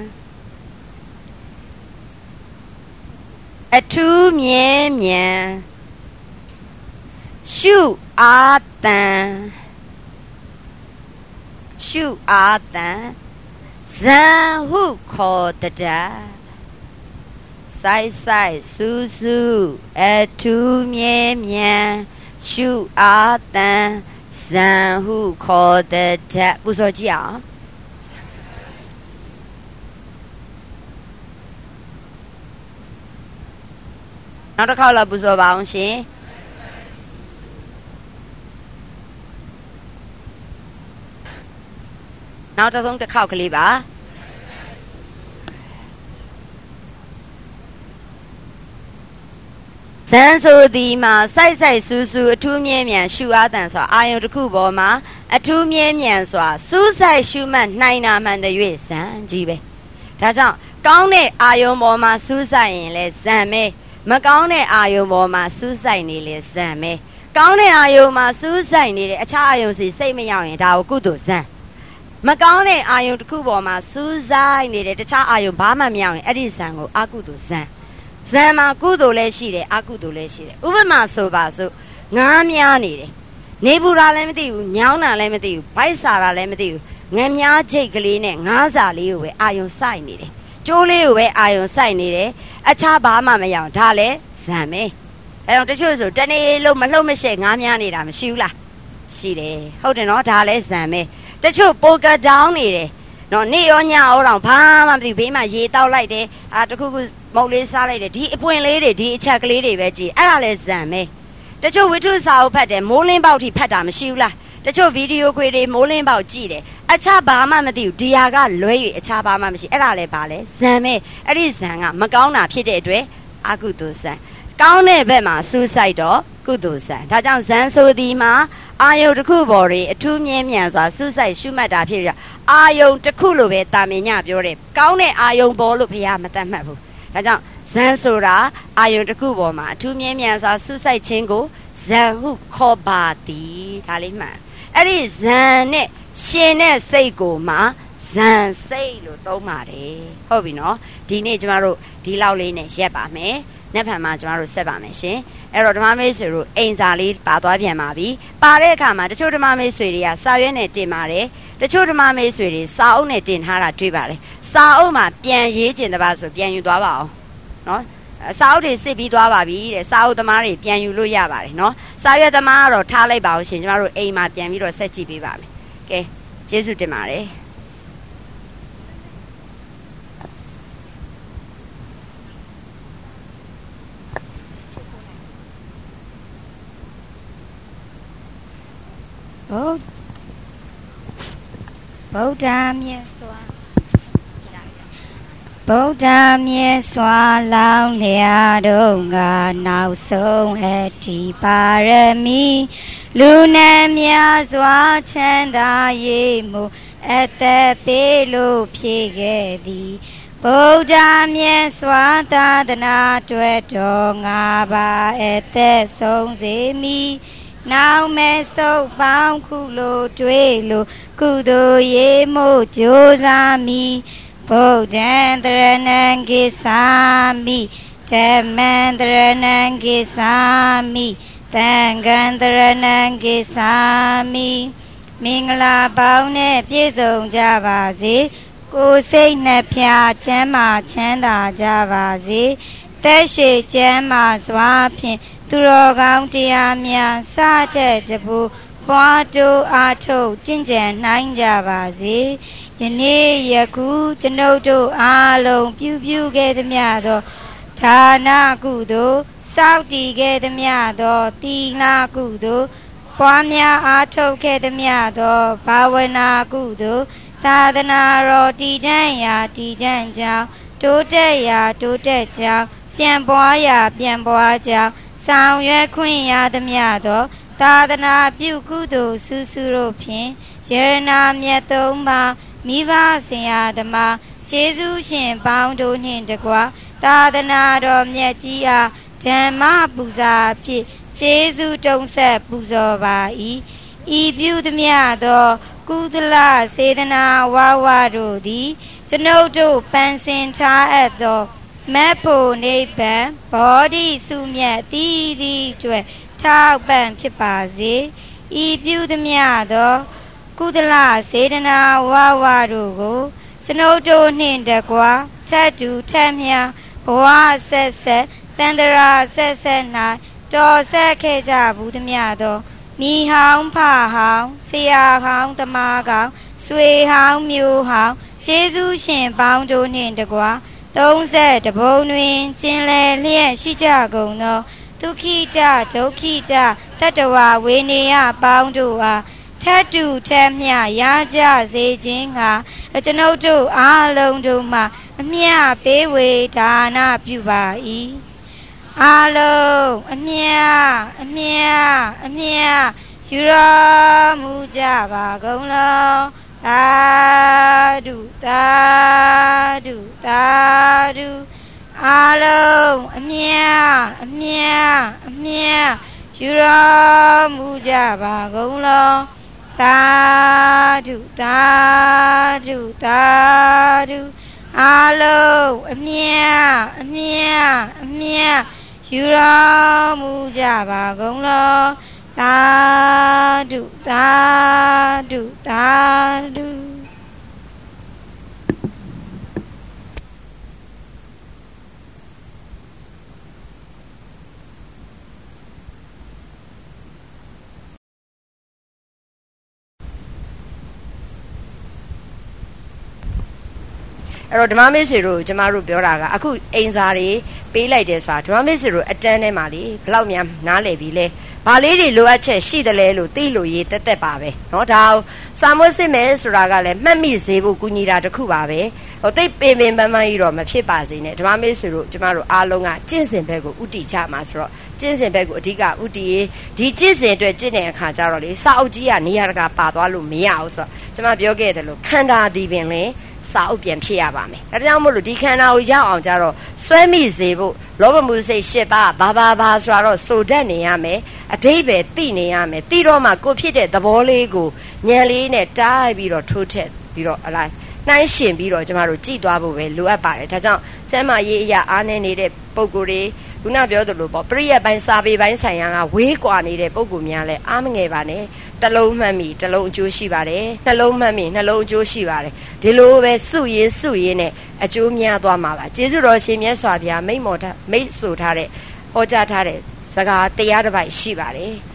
အထူးမြဲမြံရှုအားတန်ရှုအားတန်ဇန်ဟုခေါ်တတ်စိုက်စိုက်စူးစူးအထူးမြဲမြံရှုအားတန်ဇန်ဟုခေါ်တတ်ပူဇော်ကြည့်အောင်နောက်တစ်ခေါက်လောက်ပူဇော်ပါအောင်ရှင်နောက်တစ်ဆုံးတစ်ခေါက်ကလေးပါဇန်ဆိုဒီမှာစိုက်စိုက်စူးစူးအထူးမြဲမြံရှုအားတန်စွာအာယုံတစ်ခုပေါ်မှာအထူးမြဲမြံစွာစူးစိုက်ရှုမှတ်နိုင်တာမှန်တဲ့၍ဇန်ကြီးပဲဒါကြောင့်ကောင်းတဲ့အာယုံပေါ်မှာစူးစိုက်ရင်လဲဇန်ပဲမကောင်းတဲ့အာယုံပေါ်မှာစူးစိုက်နေလဲဇန်ပဲကောင်းတဲ့အာယုံမှာစူးစိုက်နေတဲ့အခြားအာယုံစီစိတ်မရောက်ရင်ဒါကိုကုသိုလ်ဇန်မကောင်းတဲ့အာယုံတစ်ခုပေါ်မှာစူးစိုက်နေတဲ့တခြားအာယုံဘာမှမရောက်ရင်အဲ့ဒီဇန်ကိုအကုသိုလ်ဇန်ဇန်မှာကုသိုလ်လည်းရှိတယ်အကုသိုလ်လည်းရှိတယ်ဥပမာဆိုပါစို့ငားများနေတယ်နေပူတာလည်းမသိဘူးညောင်းတာလည်းမသိဘူးဗိုက်စာတာလည်းမသိဘူးငများချိတ်ကလေးနဲ့ငားစာလေးကိုပဲအာယုံစိုက်နေတယ်ကျိုးလေးကိုပဲအာယုံစိုက်နေတယ်အခြားဘာမှမရောက်ဒါလည်းဇန်ပဲအဲတော့တချို့ဆိုတနေ့လုံးမလှုပ်မရှက်ငားများနေတာမရှိဘူးလားရှိတယ်ဟုတ်တယ်နော်ဒါလည်းဇန်ပဲတချို့ပိုကဒေါင်းနေတယ်နော်နေရောညရောတော့ဘာမှမသိဘေးမှာရေတောက်လိုက်တယ်အာတခုခုမုတ်လေးစားလိုက်တယ်ဒီအပွင့်လေးတွေဒီအချက်ကလေးတွေပဲကြည့်အဲ့ဒါလဲဇန်ပဲတချို့ဝိထုစာအုပ်ဖတ်တယ်မိုးလင်းပေါက်ထိဖတ်တာမရှိဘူးလားတချို့ဗီဒီယိုခွေတွေမိုးလင်းပေါက်ကြည့်တယ်အခြားဘာမှမသိဘူးဒီဟာကလွဲ၍အခြားဘာမှမရှိအဲ့ဒါလဲဘာလဲဇန်ပဲအဲ့ဒီဇန်ကမကောင်းတာဖြစ်တဲ့အတွက်အကုသိုလ်ဇန်ကောင်းတဲ့ဘက်မှာစူးစိုက်တော့ကုသိုလ်ဇန်ဒါကြောင့်ဇန်ဆိုဒီမှာအာယုံတစ်ခုပေါ်တွေအထူးမြဲမြံစွာစူးစိုက်ရှုမှတ်တာဖြစ်ပြီးအာယုံတစ်ခုလိုပဲတာမင်ညပြောတယ်ကောင်းတဲ့အာယုံပေါ်လို့ဘုရားမတတ်မှတ်ဘူးဒါကြောင့်ဇန်ဆိုတာအာယုံတစ်ခုပေါ်မှာအထူးမြဲမြံစွာစူးစိုက်ခြင်းကိုဇန်ဟုခေါ်ပါသည်ဒါလေးမှန်အဲ့ဒီဇန်နဲ့ရှင်တဲ့စိတ်ကိုမှဇန်စိတ်လို့သုံးပါတယ်ဟုတ်ပြီနော်ဒီနေ့ကျမတို့ဒီလောက်လေးနဲ့ရက်ပါမယ်နေ့ဖန်မှာကျမတို့ဆက်ပါမယ်ရှင်အဲ့တော့ဓမ္မမိတ်ဆွေတို့အိမ်စာလေးပါသွားပြန်ပါပြီပါတဲ့အခါမှာတချို့ဓမ္မမိတ်ဆွေတွေကစာရွက်နဲ့တင်ပါတယ်တချို့ဓမ္မမိတ်ဆွေတွေစာအုပ်နဲ့တင်ထားတာတွေ့ပါတယ်စာအုပ်မှာပြန်ရေးကျင်တပါဆိုပြန်ယူသွားပါအောင်နော်စာအုပ်တွေစစ်ပြီးသွားပါပြီတဲ့စာအုပ်သမားတွေပြန်ယူလို့ရပါတယ်နော်စာရွက်သမားကတော့ထားလိုက်ပါအောင်ရှင်ကျမတို့အိမ်မှာပြန်ပြီးတော့ဆက်ကြည့်ပေးပါမယ်ကဲကျေးဇူးတင်ပါတယ်ဗုဒ္ဓဗုဒ္ဓမြတ်စွာဗုဒ္ဓမြတ်စွာလောင်းလျာတို့ငါနောက်ဆုံးအထိပါရမီလူနာများစွာချမ်းသာရေးမှုအသက်ပေးလို့ဖြစ်ခဲ့သည်ဗုဒ္ဓမြတ်စွာသာသနာတွေ့တော်ငါပါအသက်ဆုံးစေမီနောက်မဲ့စုပ်ပေါင်းခုလိုတွေ့လို့ကုသိုလ်ရေးမှုကြိုးစားမီဗုဒ္ဓံတရဏံကိသာမိဓမ္မံတရဏံကိသာမိသံဃံတရဏံကိသာမိမင်္ဂလာပေါင်းနဲ့ပြည့်စုံကြပါစေကိုယ်စိတ်နှဖျားချမ်းသာချမ်းသာကြပါစေသက်ရှိချမ်းသာစွာဖြင့်သူတော်ကောင်းတရားများစတဲ့တပူပွားတိုးအားထုတ်ကျင့်ကြံနိုင်ကြပါစေယနေ့ယခုကျွန်ုပ်တို့အားလုံးပြုပြုခဲ့သမျှသောဌာနကုသိုလ်စောင့်တည်ခဲ့သမျှသောသီလကုသိုလ်ပွားများအားထုတ်ခဲ့သမျှသောဘာဝနာကုသိုလ်သာသနာတော်တည်တံ့ရာတည်တံ့ကြောင်းတိုးတက်ရာတိုးတက်ကြောင်းပြန်ပွားရာပြန်ပွားကြောင်းဆောင်ရွက်ခွင့်ရသမျှသောသာသနာပြုကုသိုလ်စုစုတို့ဖြင့်ယရနာမြတ်သုံးပါးမိဘဆရာသမားကျေးဇူးရှင်ပေါင်းတို့နှင့်တကွသာသနာတော်မြတ်ကြီးအားဓမ္မပူဇာဖြင့်ကျေးဇူးတုံးဆက်ပူဇော်ပါ၏ဤပြုသမျှသောကုသလစေတနာဝါဝတို့သည်ကျွန်ုပ်တို့ပန်းစင်ထားအပ်သောမတ်ဖို့နိဗ္ဗာန်ဘောဓိစုမြတ်တည်သည့်အတွက်ထောက်ပံ့ဖြစ်ပါစေဤပြုသမျှသောကုသလစေတနာဝါဝတို့ကိုကျွန်ုပ်တို့နှင့်တကွာထတ်တူထတ်မြဘဝဆက်ဆက်တန္တရာဆက်ဆက်၌တော်ဆက်ခဲ့ကြဘူးသမျှသောမိဟောင်းဖဟောင်းဆရာဟောင်းတမကောင်းဆွေဟောင်းမျိုးဟောင်းကျေးဇူးရှင်ပေါင်းတို့နှင့်တကွာသုံးဆက်တဘုံတွင်ကျင်လည်လျက်ရှိကြကုန်သောဒုက္ခိတဒုက္ခိတတတဝဝေနေယပေါင်းတို့အားထတ်တူထက်မြရကြစေခြင်းဟာကျွန်ုပ်တို့အားလုံးတို့မှအမြပေးဝေဒါနပြုပါ၏အားလုံးအမြအမြအမြယူတော်မူကြပါကုန်လောသာဓုသာဓုသာဓုအားလုံးအမြအမြအမြယူတော်မူကြပါကုန်လောသာဓုသာဓုသာဓုအားလုံးအမြအမြအမြယူတော်မူကြပါကုန်လောသာဓုသာဓုသာဓုအဲ့တော့ဓမ္မမစ္စေတို့ကျမတို့ပြောတာကအခုအိမ်စာတွေပေးလိုက်တယ်ဆိုတာဓမ္မမစ္စေတို့အတန်းထဲမှာလေဘလောက်များနားလည်ပြီလဲဘာလေးတွေလိုအပ်ချက်ရှိတယ်လဲလို့သိလို့ရေးတက်တက်ပါပဲเนาะဒါစာမွေးစစ်မယ်ဆိုတာကလည်းမှတ်မိစေဖို့ကူညီတာတစ်ခုပါပဲဟိုသိပင်ပင်ပန်းပန်းကြီးတော့မဖြစ်ပါစေနဲ့ဓမ္မမစ္စေတို့ကျမတို့အားလုံးကကျင့်စဉ်ဘက်ကိုဥတည်ကြမှာဆိုတော့ကျင့်စဉ်ဘက်ကိုအဓိကဥတည်ရေးဒီကျင့်စဉ်အတွက်ကျင့်တဲ့အခါကျတော့လေစာအုပ်ကြီးကနေရာတကာပါသွားလို့မရဘူးဆိုတော့ကျမပြောခဲ့တယ်လို့ခန္ဓာသည်ပင်လေစာအုပ်ပြန်ဖြစ်ရပါမယ်။ဒါကြောင့်မို့လို့ဒီခန္ဓာကိုရောက်အောင်ကြတော့စွဲမိစေဖို့လောဘမှုစိတ်ရှစ်ပါးဘာဘာဘာဆိုတော့ဆိုတတ်နေရမယ်။အတိပ္ပယ်သိနေရမယ်။သိတော့မှကိုဖြစ်တဲ့သဘောလေးကိုဉာဏ်လေးနဲ့တားပြီးတော့ထိုးထက်ပြီးတော့အလားနှိုင်းရှင်ပြီးတော့ကျမတို့ကြည့်သွားဖို့ပဲလိုအပ်ပါတယ်။ဒါကြောင့်ကျမ်းမာရေးအရာအားနည်းနေတဲ့ပုံကိုယ်တွေခုနပြောသလိုပေါ့ပရိယတ်ပိုင်းစာပေပိုင်းဆိုင်ရာကဝေးကွာနေတဲ့ပုံကိုယ်များလဲအားမငယ်ပါနဲ့တစ်လုံးမှတ်မိတစ်လုံးအကျိုးရှိပါတယ်နှလုံးမှတ်မိနှလုံးအကျိုးရှိပါတယ်ဒီလိုပဲစုရင်းစုရင်းနဲ့အကျိုးများသွားမှာပါကျေးဇူးတော်ရှင်မြတ်စွာဘုရားမိန့်မော်ထားမိတ်ဆိုထားတဲ့ဟောကြားထားတဲ့စကားတရားတစ်ပိုက်ရှိပါတယ်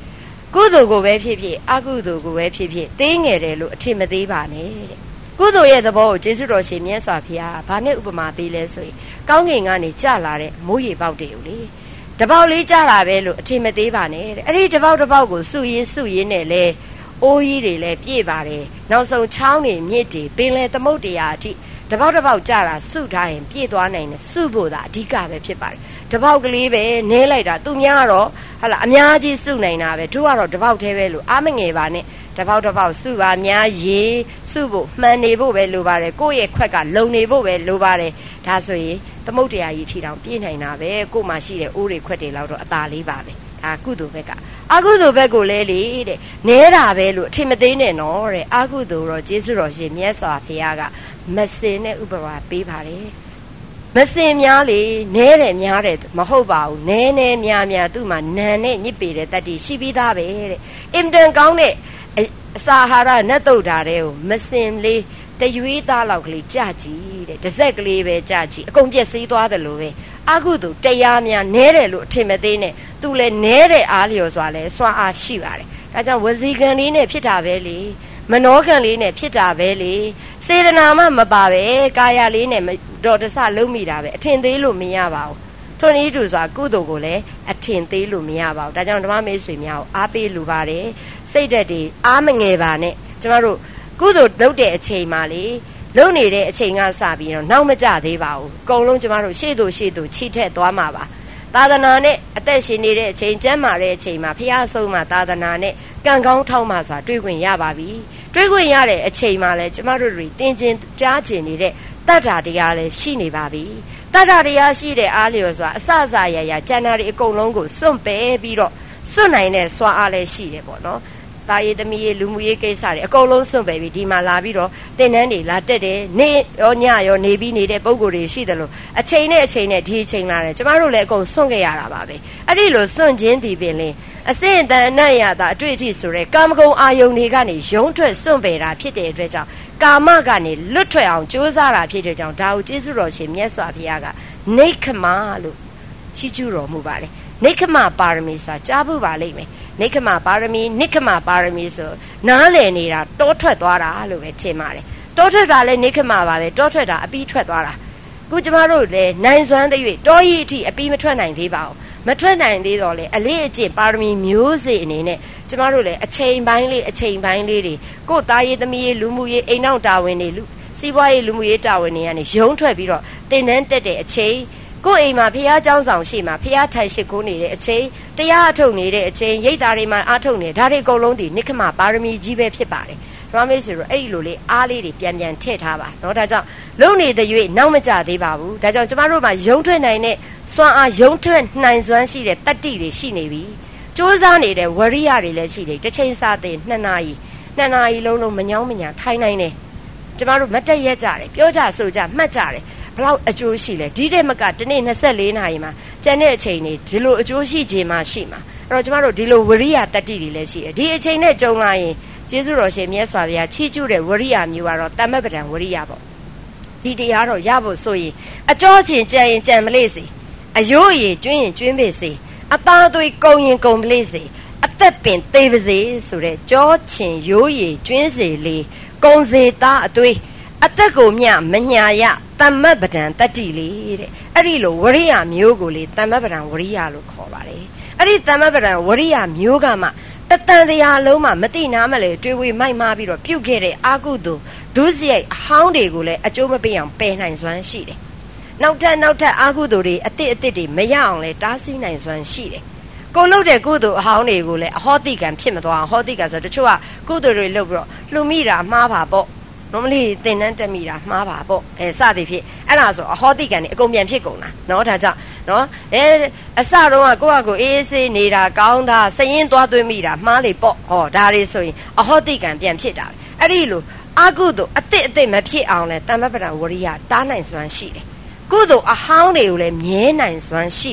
ကုသိုလ်ကိုပဲဖြစ်ဖြစ်အကုသိုလ်ကိုပဲဖြစ်ဖြစ်သေးငယ်တယ်လို့အထင်မသေးပါနဲ့တဲ့ကုသိုလ်ရဲ့သဘောကိုကျေးဇူးတော်ရှင်မြတ်စွာဘုရားဘာနဲ့ဥပမာပေးလဲဆိုရင်ကောင်းကင်ကနေကျလာတဲ့မိုးရေပေါက်တွေကိုလေတပေါက်လေးကျလာပဲလို့အထင်မသေးပါနဲ့တဲ့အဲ့ဒီတပေါက်တပေါက်ကိုစုရင်းစုရင်းနဲ့လေအိုးကြီးတွေလည်းပြည့်ပါတယ်နောက်ဆုံးချောင်းတွေမြစ်တွေပင်လယ်သမုဒ္ဒရာအထိတပေါက်တပေါက်ကြတာစုထားရင်ပြည့်သွားနိုင်တယ်စုဖို့သာအဓိကပဲဖြစ်ပါတယ်တပေါက်ကလေးပဲနည်းလိုက်တာသူများတော့ဟာလာအများကြီးစုနိုင်တာပဲတို့ကတော့တပေါက်သေးပဲလို့အားမငယ်ပါနဲ့တပေါက်တပေါက်စုပါများရေစုဖို့မှန်နေဖို့ပဲလိုပါတယ်ကိုယ့်ရဲ့ခွက်ကလုံနေဖို့ပဲလိုပါတယ်ဒါဆိုရင်သမုဒ္ဒရာကြီးထီတောင်ပြည့်နိုင်တာပဲကို့မှာရှိတဲ့အိုးတွေခွက်တွေလောက်တော့အသာလေးပါပဲဒါကုသိုလ်ဘက်ကအကုသိုလ်ဘက်ကိုလဲလေတဲ့နဲတာပဲလို့အထင်မသေးနဲ့နော်တဲ့အကုသိုလ်တော့ကျေးဇူးတော်ရှင်မြတ်စွာဘုရားကမစင်တဲ့ဥပမာပေးပါတယ်မစင်များလေနဲတယ်များတယ်မဟုတ်ပါဘူးနဲနဲများများသူ့မှာနံနဲ့ညစ်ပေတဲ့တတ္တိရှိပြီးသားပဲတဲ့အင်တန်ကောင်းတဲ့အစာဟာရနတ်တုတ်တာတွေကိုမစင်လေးတရွေးသားလောက်ကလေးကြကြည့်တဲ့တစ်စက်ကလေးပဲကြကြည့်အကုန်ပြည့်စည်သွားတယ်လို့ပဲအကုသိုလ်တရားများနဲတယ်လို့အထင်မသေးနဲ့သူလည်းနဲတဲ့အားလျော်စွာလဲစွမ်းအားရှိပါတယ်ဒါကြောင့်ဝစီကံလေးနဲ့ဖြစ်တာပဲလေမနောကံလေးနဲ့ဖြစ်တာပဲလေစေတနာမှမပါပဲကာယလေးနဲ့တော်တဆလုံးမိတာပဲအထင်သေးလို့မရပါဘူးထွန်းဤတူစွာကုသိုလ်ကိုလည်းအထင်သေးလို့မရပါဘူးဒါကြောင့်ဓမ္မမေဆွေများကိုအားပေးလိုပါတယ်စိတ်ဓာတ်တွေအားမငယ်ပါနဲ့ကျမတို့ကုသိုလ်လုပ်တဲ့အချိန်မှလေလုပ်နေတဲ့အချိန်ကစပြီးတော့နောက်မကျသေးပါဘူးအကုန်လုံးကျမတို့ရှေ့သို့ရှေ့သို့ချီထက်သွားမှာပါသာသနာနဲ့အသက်ရှင်နေတဲ့အချိန်ကျမ်းမာတဲ့အချိန်မှာဖျားဆုံးမှာသာသနာနဲ့ကံကောင်းထောက်မှဆိုတာတွေ့ခွင့်ရပါပြီတွေ့ခွင့်ရတဲ့အချိန်မှာလဲကျမတို့တွေသင်ကျင်ကြားကျင်နေတဲ့တတ္တာတရားလည်းရှိနေပါပြီတတ္တာတရားရှိတဲ့အားလျော်စွာအစအစရရကျန်တာတွေအကုန်လုံးကိုစွန့်ပယ်ပြီးတော့စွန့်နိုင်တဲ့စွမ်းအားလည်းရှိတယ်ပေါ့နော်တာရေးသမီးရေးလူမှုရေးကိစ္စတွေအကုန်လုံးစွန့်ပယ်ပြီးဒီမှာလာပြီးတော့သင်တန်းတွေလာတက်တယ်နေရောညရောနေပြီးနေတဲ့ပုံကိုယ်တွေရှိတယ်လို့အချိန်နဲ့အချိန်နဲ့ဒီအချိန်လာတယ်ကျမတို့လည်းအကုန်စွန့်ခဲ့ရတာပါပဲအဲ့ဒီလိုစွန့်ခြင်းဒီပင်လင်းအစင်တန်အနတ်ရတာအတွေ့အထိဆိုရဲကာမဂုဏ်အာယုန်တွေကနေရုံးထွက်စွန့်ပယ်တာဖြစ်တဲ့အတွက်ကြောင့်ကာမကနေလွတ်ထွက်အောင်ကြိုးစားတာဖြစ်တဲ့ကြောင့်ဒါကိုကျေးဇူးတော်ရှင်မြတ်စွာဘုရားကနိက္ခမလို့ချီးကျူးတော်မူပါတယ်နိက္ခမပါရမီဆိုတာကြားဖို့ပါလိမ့်မယ်နိက္ခမပါရမီနိက္ခမပါရမီဆိုနားလည်နေတာတောထွက်သွားတာလို့ပဲထင်ပါတယ်တောထွက်တာလည်းနိက္ခမပါပဲတောထွက်တာအပြီးထွက်သွားတာခုကျမတို့လည်းနိုင်စွမ်းတဲ့၍တောကြီးအထိအပြီးမထွက်နိုင်သေးပါဘူးမထွက်နိုင်သေးတော့လေအလေးအကျင့်ပါရမီမျိုးစေ့အနေနဲ့ကျမတို့လည်းအချိန်ပိုင်းလေးအချိန်ပိုင်းလေးတွေကိုယ်သားရေးသမီးရေးလူမှုရေးအိမ်နောက်တာဝန်တွေလူစီးပွားရေးလူမှုရေးတာဝန်တွေကနေရုံးထွက်ပြီးတော့တင်တန်းတက်တဲ့အချိန်ကိုယ်အိမ်မှာဖះเจ้าဆောင်ရှိမှာဖះထိုင်ရှိခိုးနေတဲ့အချိန်တရားအထုတ်နေတဲ့အချိန်ရိတ်သားတွေမှာအားထုတ်နေဒါတွေအကုန်လုံးဒီနိက္ခမပါရမီကြီးပဲဖြစ်ပါတယ်ဓမ္မမေဆိုတော့အဲ့ဒီလိုလေးအားလေးတွေပြန်ပြန်ထည့်ထားပါเนาะဒါကြောင့်လုံနေတဲ့၍နောက်မကြသေးပါဘူးဒါကြောင့်ကျမတို့မှာရုံထွက်နိုင်တဲ့စွမ်းအားရုံထွက်နိုင်စွမ်းရှိတဲ့တတ္တိတွေရှိနေပြီစ조사နေတဲ့ဝရိယတွေလည်းရှိတယ်တစ်ချိန်စားတဲ့နှစ်နာရီနှစ်နာရီလုံးလုံးမညောင်းမညာထိုင်နိုင်တယ်ကျမတို့မတက်ရက်ကြတယ်ပြောကြဆိုကြမှတ်ကြတယ်ဘလောက်အကျိုးရှိလဲဒီတဲ့မကတနေ့နှစ်၄နာရီမှာကျန်တဲ့အချိန်တွေဒီလိုအကျိုးရှိခြင်းမှရှိမှာအဲ့တော့ကျမတို့ဒီလိုဝရိယတတ္တိတွေလည်းရှိတယ်ဒီအချိန်နဲ့ကြုံလာရင်ကျေးဇူးတော်ရှင်မြတ်စွာဘုရားချီးကျူးတဲ့ဝရိယမျိုးကတော့တမ္မပဒံဝရိယပေါ့ဒီတရားတော့ရဖို့ဆိုရင်အကျော်ချင်းကြံရင်ကြံမလေးစေအယိုးရည်ကျွင်းရင်ကျွင်းပေစေအသားသွေးကုံရင်ကုံပလေးစေအသက်ပင်သေးပါစေဆိုတဲ့ကြောချင်ရိုးရည်ကျွင်းစေလေကုံစေသားအသွေးအသက်ကိုမျှမညာရတမ္မပဒံတတ္တိလေးတဲ့အဲ့ဒီလိုဝရိယမျိုးကိုလေတမ္မပဒံဝရိယလို့ခေါ်ပါတယ်အဲ့ဒီတမ္မပဒံဝရိယမျိုးကမှတတန်တရားလုံးမှာမတိနာမလဲတွေးဝေမိုက်မားပြီးတော့ပြုတ်ခဲ့တဲ့အာကုသိုလ်ဒုစရိုက်အဟောင်းတွေကိုလည်းအကျိုးမပေးအောင်ပယ်နိုင်စွမ်းရှိတယ်နောက်ထပ်နောက်ထပ်အာကုသိုလ်တွေအတစ်အတစ်တွေမရအောင်လဲတားဆီးနိုင်စွမ်းရှိတယ်ကိုလုပ်တဲ့ကုသိုလ်အဟောင်းတွေကိုလည်းအဟောတိကံဖြစ်မသွားအောင်ဟောတိကံဆိုတချို့ကကုသိုလ်တွေလုပ်ပြီးတော့လှူမိတာမှားပါပေါ့normally သင်တန်းတက်မိတာမှားပါပေါ့အဲစသည်ဖြစ်အဲ့ဒါဆိုအဟောတိကံနေအကုန်ပြန်ဖြစ်ကုန်တာเนาะဒါကြောင့်เนาะအဲအစတုန်းကကိုယ့်ဟာကိုယ်အေးအေးဆေးနေတာကောင်းတာစရင်သွားသွင်းမိတာမှားလေပေါ့ဟောဒါတွေဆိုရင်အဟောတိကံပြန်ဖြစ်တာအဲ့ဒီလိုအာကုသိုလ်အတစ်အတစ်မဖြစ်အောင်လဲတမ္မပဒံဝရိယတားနိုင်စွမ်းရှိတယ်ကုသိုလ်အဟောင်းတွေကိုလည်းမြဲနိုင်စွမ်းရှိတယ်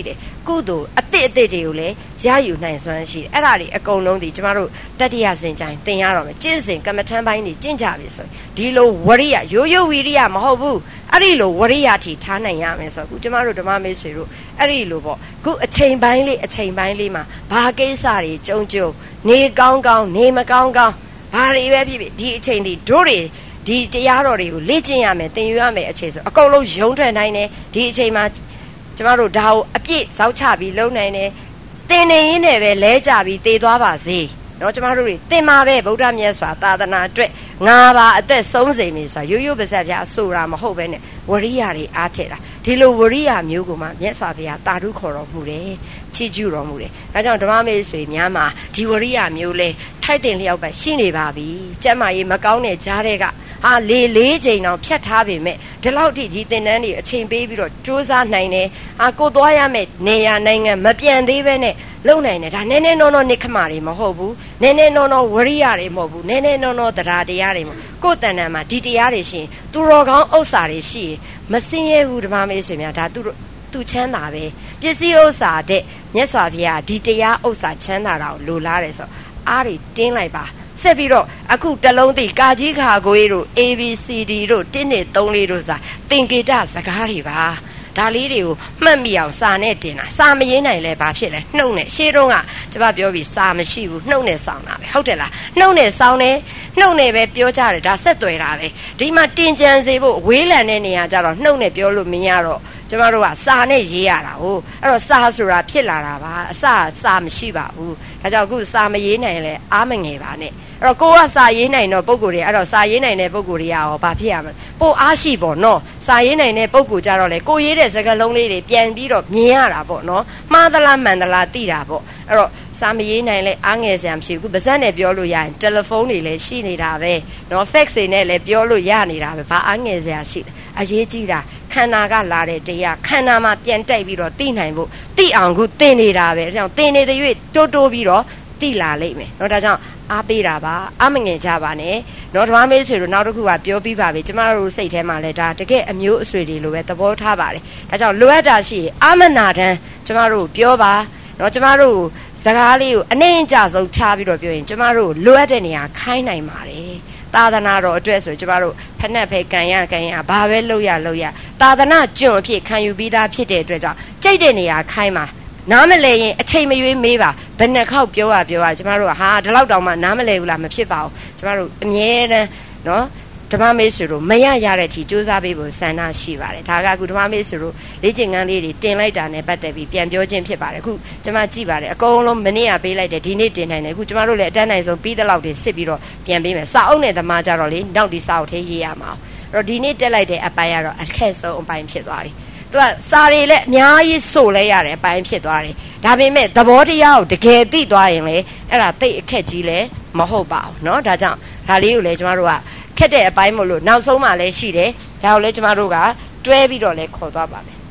ကုသိုလ်အတိအတိတွေကိုလည်းရယူနိုင်စွမ်းရှိတယ်အဲ့ဒါတွေအကုန်လုံးဒီကျမတို့တတိယစင်ကြိုင်သင်ရတော့မယ်ကျင့်စဉ်ကမ္မထမ်းပိုင်းတွေကျင့်ကြပြီဆိုရင်ဒီလိုဝရိယရိုးရိုးဝိရိယမဟုတ်ဘူးအဲ့ဒီလိုဝရိယထိထားနိုင်ရမယ်ဆိုတော့ခုကျမတို့ဓမ္မမေဆွေတို့အဲ့ဒီလိုပေါ့ခုအချိန်ပိုင်းလေးအချိန်ပိုင်းလေးမှာဘာကိစ္စတွေကြုံကြုံနေကောင်းကောင်းနေမကောင်းကောင်းဘာတွေပဲဖြစ်ဖြစ်ဒီအချိန်ဒီတို့တွေဒီတရားတော်တွေကိုလေ့ကျင့်ရမယ်သင်ယူရမယ်အချိန်ဆိုအကုန်လုံးယုံထွက်နိုင်တယ်ဒီအချိန်မှာကျမတို့ဒါကိုအပြည့်စောက်ချပြီးလုံနိုင်တယ်သင်နေရင်းနဲ့ပဲလဲကြပြီးတည်သွားပါစေနော်ကျမတို့တွေသင်မှာပဲဗုဒ္ဓမြတ်စွာသာသနာအတွက်ငါးပါးအသက်ဆုံးစေပြီဆိုတာရိုးရိုးပါးစပ်ပြားဆိုတာမဟုတ်ပဲနဲ့ဝရိယတွေအားထည့်တာဒီလိုဝရိယမျိုးကိုမှမြတ်စွာဘုရားတာဓုခေါ်တော်မူတယ်ချီးကျူးတော်မူတယ်ဒါကြောင့်ဓမ္မမေဆွေများမှာဒီဝရိယမျိုးလဲထိုက်တင်လျောက်ပဲရှိနေပါပြီကျမ်းမာရေးမကောင်းတဲ့ကြားတဲ့ကဟာလေလေးချိန်တော့ဖြတ်ထားပေမဲ့ဒီလောက်ထိဒီသင်တန်းတွေအချိန်ပေးပြီးတော့စူးစမ်းနိုင်တယ်ဟာကိုသွားရမယ်နေရာနိုင်ငံမပြန်သေးပဲနဲ့လုံနိုင်တယ်ဒါနည်းနည်းနောနောနိခမတွေမဟုတ်ဘူးနည်းနည်းနောနောဝရိယတွေမဟုတ်ဘူးနည်းနည်းနောနောတရားတရားတွေမဟုတ်ကိုယ်တဏ္ဍာမှာဒီတရားတွေရှိရင်သူတော်ကောင်းဥစ္စာတွေရှိရင်မစင်းရဲဘူးဓမ္မမေဆွေများဒါသူသူချမ်းသာပဲပစ္စည်းဥစ္စာတဲ့မြတ်စွာဘုရားဒီတရားဥစ္စာချမ်းသာတာကိုလိုလားတယ်ဆိုအားတွေတင်းလိုက်ပါဆက်ပြီးတော့အခုတလုံးသိကာကြီးခါကိုကြီးတို့ A B C D တို့တင်းနေသုံးလေးတို့စာသင်္ကေတစကားတွေပါဒါလေးတွေကိုမှတ်မိအောင်စာနဲ့တင်တာစာမရင်းနိုင်လဲဘာဖြစ်လဲနှုတ်နဲ့ရှေးတုန်းကကျွန်မပြောပြီးစာမရှိဘူးနှုတ်နဲ့စောင်းတာပဲဟုတ်တယ်လားနှုတ်နဲ့စောင်းတယ်နှုတ်နဲ့ပဲပြောကြတယ်ဒါဆက်သွယ်တာပဲဒီမှာတင်ကြံစေဖို့ဝေးလံတဲ့နေရာကြတော့နှုတ်နဲ့ပြောလို့မရတော့ကျမတို့ကစာနဲ့ရေးရတာဟုတ်အဲ့တော့စာဆိုတာဖြစ်လာတာပါအစစာမရှိပါဘူးဒါကြောင့်အခုစာမရေးနိုင်လဲအားမငယ်ပါနဲ့အဲ့တော့ကိုကစာရေးနိုင်တော့ပုံကိုယ်တွေအဲ့တော့စာရေးနိုင်တဲ့ပုံကိုယ်တွေကရောဘာဖြစ်ရမလဲပိုအားရှိပေါ့နော်စာရေးနိုင်တဲ့ပုံကိုယ်ကြတော့လေကိုရေးတဲ့စကားလုံးလေးတွေပြန်ပြီးတော့မြင်ရတာပေါ့နော်မှားသလားမှန်သလားသိတာပေါ့အဲ့တော့စာမရေးနိုင်လဲအားငယ်စရာမရှိဘူးခုပါဇက်နဲ့ပြောလို့ရရင်တယ်လီဖုန်းတွေလည်းရှိနေတာပဲနော် fax တွေနဲ့လည်းပြောလို့ရနေတာပဲဘာအားငယ်စရာရှိအရေးကြီးတာခန္ဓာကလာတဲ့တရားခန္ဓာမှာပြန်တိုက်ပြီးတော့သိနိုင်ဖို့သိအောင်ခုသင်နေတာပဲအဲကြောင့်သင်နေတဲ့၍တိုးတိုးပြီးတော့သိလာလိမ့်မယ်เนาะဒါကြောင့်အားပေးတာပါအမငင်ကြပါနဲ့เนาะဓမ္မမေးဆွေတို့နောက်တစ်ခုကပြောပြီးပါပြီကျမတို့စိတ်ထဲမှာလဲဒါတကယ်အမျိုးအဆွေတွေလိုပဲသဘောထားပါတယ်ဒါကြောင့်လိုအပ်တာရှိရင်အာမနာတန်းကျမတို့ပြောပါเนาะကျမတို့စကားလေးကိုအနှိမ့်ကြဆုံးထားပြီးတော့ပြောရင်ကျမတို့လိုအပ်တဲ့နေရာခိုင်းနိုင်ပါတယ်သာသနာတော်အတွက်ဆိုကျမတို့ဖက်နှက်ပဲကံရကံရဘာပဲလုပ်ရလုပ်ရသာသနာကျွန်းအဖြစ်ခံယူပြီးသားဖြစ်တဲ့အတွက်ကြောင့်ကြိတ်တဲ့နေရာခိုင်းပါနားမလဲရင်အချိန်မရွေးမေးပါဘယ်နှခေါက်ပြောရပြောရကျမတို့ကဟာဒီလောက်တောင်မှနားမလဲဘူးလားမဖြစ်ပါဘူးကျမတို့အမြဲတမ်းနော်ဓမ္မမေးဆွေတို့မရရတဲ့အထိစူးစမ်းပေးဖို့ဆန္ဒရှိပါတယ်ဒါကအခုဓမ္မမေးဆွေတို့လေ့ကျင့်ခန်းလေးတွေတင်လိုက်တာနဲ့ပတ်သက်ပြီးပြန်ပြောခြင်းဖြစ်ပါတယ်အခုကျမကြည့်ပါတယ်အကုန်လုံးမနေ့ကပေးလိုက်တယ်ဒီနေ့တင်နိုင်တယ်အခုကျမတို့လည်းအတန်းနိုင်ဆုံးပြီးတဲ့လောက်တွေစစ်ပြီးတော့ပြန်ပေးမယ်စာအုပ်နဲ့သမားကြတော့လေနောက်ဒီစာအုပ်ထဲရေးရမှာအဲ့တော့ဒီနေ့တက်လိုက်တဲ့အပိုင်းကတော့အခက်ဆုံးအပိုင်းဖြစ်သွားပြီသူကစာတွေလည်းအများကြီးစိုးလဲရတဲ့အပိုင်းဖြစ်သွားတယ်ဒါပေမဲ့သဘောတရားကိုတကယ်သိသွားရင်လေအဲ့ဒါသိအခက်ကြီးလည်းမဟုတ်ပါဘူးเนาะဒါကြောင့်ဒါလေးကိုလည်းကျမတို့ကခက်တဲ့အပိုင်းမို့လို့နောက်ဆုံးမှလည်းရှိတယ်ဒါကိုလည်းကျမတို့ကတွဲပြီးတော့လည်းခေါ်သွားပါမယ်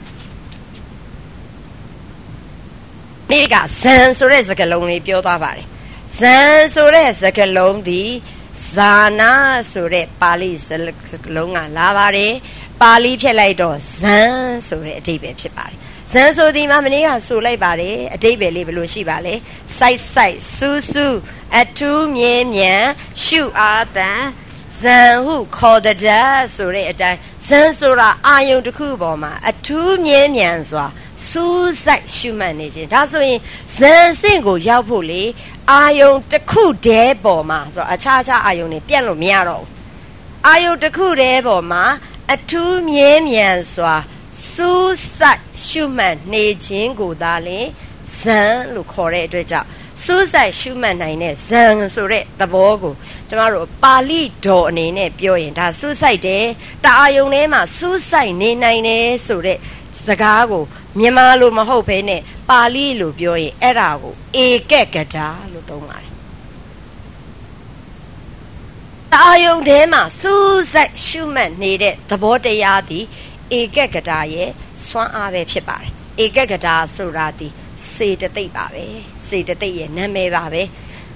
ဒီကဇန်ဆိုတဲ့စကားလုံးလေးပြောသွားပါတယ်ဇန်ဆိုတဲ့စကားလုံးဒီဇာနာဆိုတဲ့ပါဠိစကားလုံးကလာပါတယ်ပါဠိဖြစ်လိုက်တော့ဇန်ဆိုတဲ့အဓိပ္ပာယ်ဖြစ်ပါတယ်ဇန်ဆိုဒီမှာမနေ့ကဆိုလိုက်ပါတယ်အဓိပ္ပာယ်လေးဘယ်လိုရှိပါလဲစိုက်စိုက်စူးစူးအထူးမြဲမြံရှုအားတန်ဇန်ဟုခေါ်တဲ့ဆိုတဲ့အတိုင်းဇန်ဆိုတာအာယုံတစ်ခုပေါ်မှာအထူးမြဲမြံစွာစူးစိုက်ရှုမှတ်နေခြင်းဒါဆိုရင်ဇန်စင့်ကိုရောက်ဖို့လေအာယုံတစ်ခုတည်းပေါ်မှာဆိုတော့အခြားခြားအာယုံတွေပြတ်လို့မရတော့ဘူးအာယုံတစ်ခုတည်းပေါ်မှာအထူးမြဲမြံစွာစူးစိုက်ရှုမှတ်နေခြင်းကိုသာလေဇန်လို့ခေါ်တဲ့အတွက်ကြောင့်စူးစိုက်ရှုမှတ်နိုင်တဲ့ဇန်ဆိုတဲ့သဘောကိုကျမတို့ပါဠိတော်အနေနဲ့ပြောရင်ဒါစူးစိုက်တယ်တအာယုံထဲမှာစူးစိုက်နေနိုင်တယ်ဆိုတဲ့စကားကိုမြန်မာလိုမဟုတ်ဘဲနဲ့ပါဠိလိုပြောရင်အဲ့ဒါကိုဧကကတာလို့သုံးပါတယ်တအာယုံထဲမှာစူးစိုက်ရှုမှတ်နေတဲ့သဘောတရားသည်ဧကကတာရဲ့စွမ်းအားပဲဖြစ်ပါတယ်ဧကကတာဆိုတာဒီစေတသိက်ပါပဲစေတသိက်ရဲ့နာမည်ပါပဲ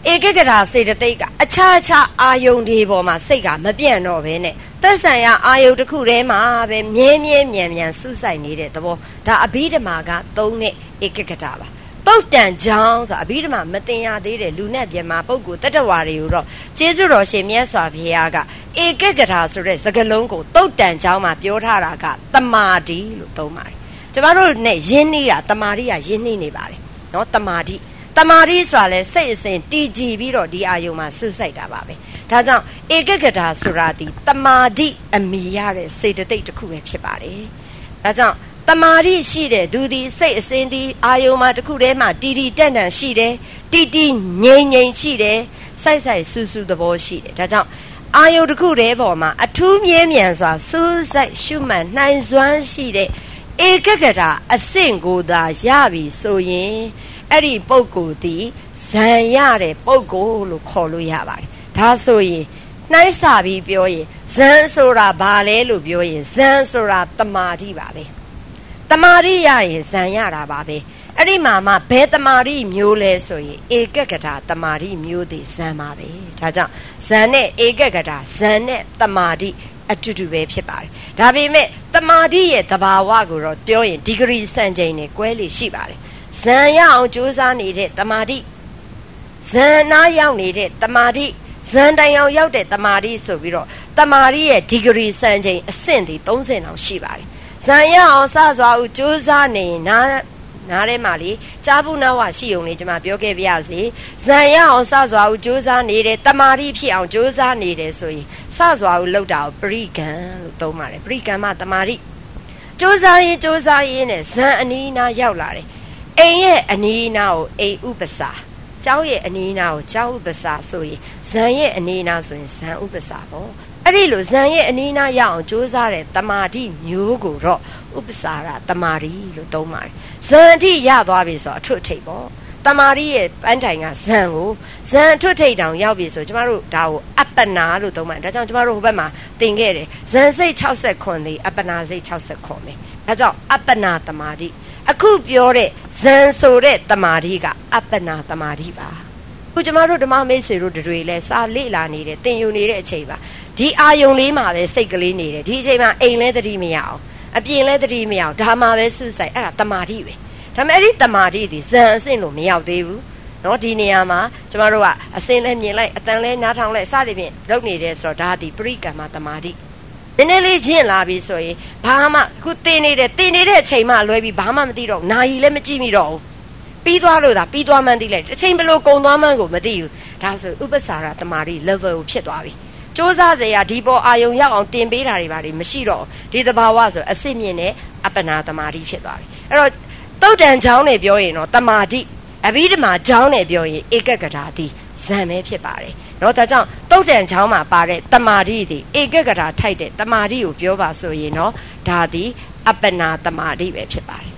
ဧကဂရစေတသိက်ကအခြားအခြားအာယုန်တွေပေါ်မှာစိတ်ကမပြန့်တော့ဘဲနဲ့သက်ဆိုင်ရာအာယုန်တစ်ခုထဲမှာပဲမြဲမြဲမြန်မြန်စူးစိုက်နေတဲ့သဘောဒါအဘိဓမ္မာကသုံးတဲ့ဧကဂရပါတုတ်တန်ကြောင်းဆိုအဘိဓမ္မာမတင်ရသေးတဲ့လူနဲ့ပြမပုဂ္ဂိုလ်တတ္တဝါတွေကိုတော့ကျေးဇူးတော်ရှင်မြတ်စွာဘုရားကဧကဂရဆိုတဲ့စကားလုံးကိုတုတ်တန်ကြောင်းမှာပြောထားတာကတမာတိလို့သုံးပါတယ်ကျမတို့နဲ့ယဉ်နေတာတမာတိကယဉ်နေနေပါတယ်နော်တမာတိတမာတိဆိုတာလဲစိတ်အစဉ်တည်ကြည်ပြီးတော့ဒီအာယုံမှာဆွစိုက်တာပါပဲဒါကြောင့်ဧကဂရဆိုတာဒီတမာတိအမိရတဲ့စေတသိက်တစ်ခုပဲဖြစ်ပါတယ်ဒါကြောင့်တမာတိရှိတဲ့သူဒီစိတ်အစဉ်ဒီအာယုံမှာတစ်ခုတည်းမှာတီတီတန့်တန့်ရှိတယ်တီတီငြိမ်ငြိမ်ရှိတယ်စိုက်စိုက်ဆူဆူသဘောရှိတယ်ဒါကြောင့်အာယုံတစ်ခုတည်းပေါ်မှာအထူးမြဲမြံစွာစူးစိုက်ရှုမှတ်နိုင်စွမ်းရှိတဲ့ဧကဂရအဆင့်ကိုသာရပြီဆိုရင်အဲ့ဒီပုဂ္ဂိုလ်ဒီဇံရတဲ့ပုဂ္ဂိုလ်လို့ခေါ်လို့ရပါတယ်ဒါဆိုရင်နှိုင်းစာပြီးပြောရင်ဇံဆိုတာဘာလဲလို့ပြောရင်ဇံဆိုတာတမာတိပါပဲတမာတိရရင်ဇံရတာပါပဲအဲ့ဒီမှာမှဘယ်တမာတိမျိုးလဲဆိုရင်ဧကဂရတမာတိမျိုးသည်ဇံပါပဲဒါကြောင့်ဇံနဲ့ဧကဂရဇံနဲ့တမာတိအတူတူပဲဖြစ်ပါတယ်ဒါပေမဲ့တမာတိရဲ့သဘာဝကိုတော့ပြောရင်ဒီဂရီစံချိန်နဲ့ကွဲလေရှိပါတယ်ဇံရအောင်ကြိုးစားနေတဲ့တမာတိဇံနာရောက်နေတဲ့တမာတိဇံတိုင်အောင်ရောက်တဲ့တမာတိဆိုပြီးတော့တမာတိရဲ့ဒီဂရီစံချိန်အဆင့်ဒီသုံးဆယ်တောင်ရှိပါတယ်ဇံရအောင်စစွာဦးကြိုးစားနေနားနားထဲမှာလေကြားဘူးနာဝရှိုံလေးကျွန်မပြောခဲ့ပြရစီဇံရအောင်စစွာဦးကြိုးစားနေတဲ့တမာတိဖြစ်အောင်ကြိုးစားနေတယ်ဆိုရင်စစွာဦးလောက်တာကိုပရိကံလို့သုံးပါတယ်ပရိကံမတမာတိကြိုးစားရင်ကြိုးစားရင်းနဲ့ဇံအနီးနားရောက်လာတယ်အိမ်ရဲ့အနီးနားကိုအိမ်ဥပစာကျောင်းရဲ့အနီးနားကိုကျောင်းဥပစာဆိုရင်ဇံရဲ့အနီးနားဆိုရင်ဇံဥပစာပေါ့အဲ့ဒီလိုဇံရဲ့အနီးနားရအောင်ကြိုးစားတဲ့တမာတိမျိုးကိုတော့ဥပစာရတမာတိလို့သုံးပါတယ်ဇံအထိရသွားပြီဆိုတော့အထွတ်ထိပ်ပေါ့တမာတိရဲ့ပန်းတိုင်ကဇံကိုဇံအထွတ်ထိပ်တောင်ရောက်ပြီဆိုကျမတို့ဒါကိုအပ္ပနာလို့သုံးပါတယ်ဒါကြောင့်ကျမတို့ဟိုဘက်မှာသင်ခဲ့တယ်ဇံစိတ်၆၇ဒီအပ္ပနာစိတ်၆၇ပဲဒါကြောင့်အပ္ပနာတမာတိအခုပြောတဲ့ဇံဆိုတဲ့တမာတိကအပ္ပနာတမာတိပါခုကျမတို့ဓမ္မမိတ်ဆွေတို့တွေလဲစာလေ့လာနေတယ်သင်ယူနေတဲ့အချိန်ပါဒီအာယုံလေးမှာပဲစိတ်ကလေးနေတယ်ဒီအချိန်မှာအိမ်လဲသတိမရအောင်အပြင်လဲသတိမရအောင်ဒါမှပဲစွစိုက်အဲ့ဒါတမာတိပဲဒါပေမဲ့အဲ့ဒီတမာတိဒီဇံအဆင့်လို့မရောက်သေးဘူးเนาะဒီနေရာမှာကျမတို့ကအစင်းလဲမြင်လိုက်အတန်လဲနားထောင်လိုက်စသဖြင့်လုပ်နေတယ်ဆိုတော့ဒါဒီပရိကမ္မတမာတိနည်းနည်းလေးကျင့်လာပြီဆိုရင်ဘာမှခုတင်နေတယ်တင်နေတဲ့အချိန်မှလွဲပြီးဘာမှမသိတော့နာယီလည်းမကြည့်မိတော့ဘူးပြီးသွားလို့ဒါပြီးသွားမှန်းသိလိုက်တစ်ချိန်ဘလို့ကုံသွားမှန်းကိုမသိဘူးဒါဆိုဥပ္ပစာရတမာတိ level ကိုဖြစ်သွားပြီစ조사စရာဒီပေါ်အာယုံရောက်အောင်တင်ပေးတာတွေပါလေမရှိတော့ဒီသဘာဝဆိုအစစ်မြင့်နဲ့အပ္ပနာတမာတိဖြစ်သွားပြီအဲ့တော့တုတ်တန်ချောင်းနဲ့ပြောရင်တော့တမာတိအဘိဓမ္မာချောင်းနဲ့ပြောရင်ဧကဂရတိဇံပဲဖြစ်ပါတယ်เนาะဒါကြောင့်တုတ်တန်ချောင်းမှာပါတဲ့တမာတိဒီဧကဂရထိုက်တဲ့တမာတိကိုပြောပါဆိုရင်เนาะဒါဒီအပ္ပနာတမာတိပဲဖြစ်ပါတယ်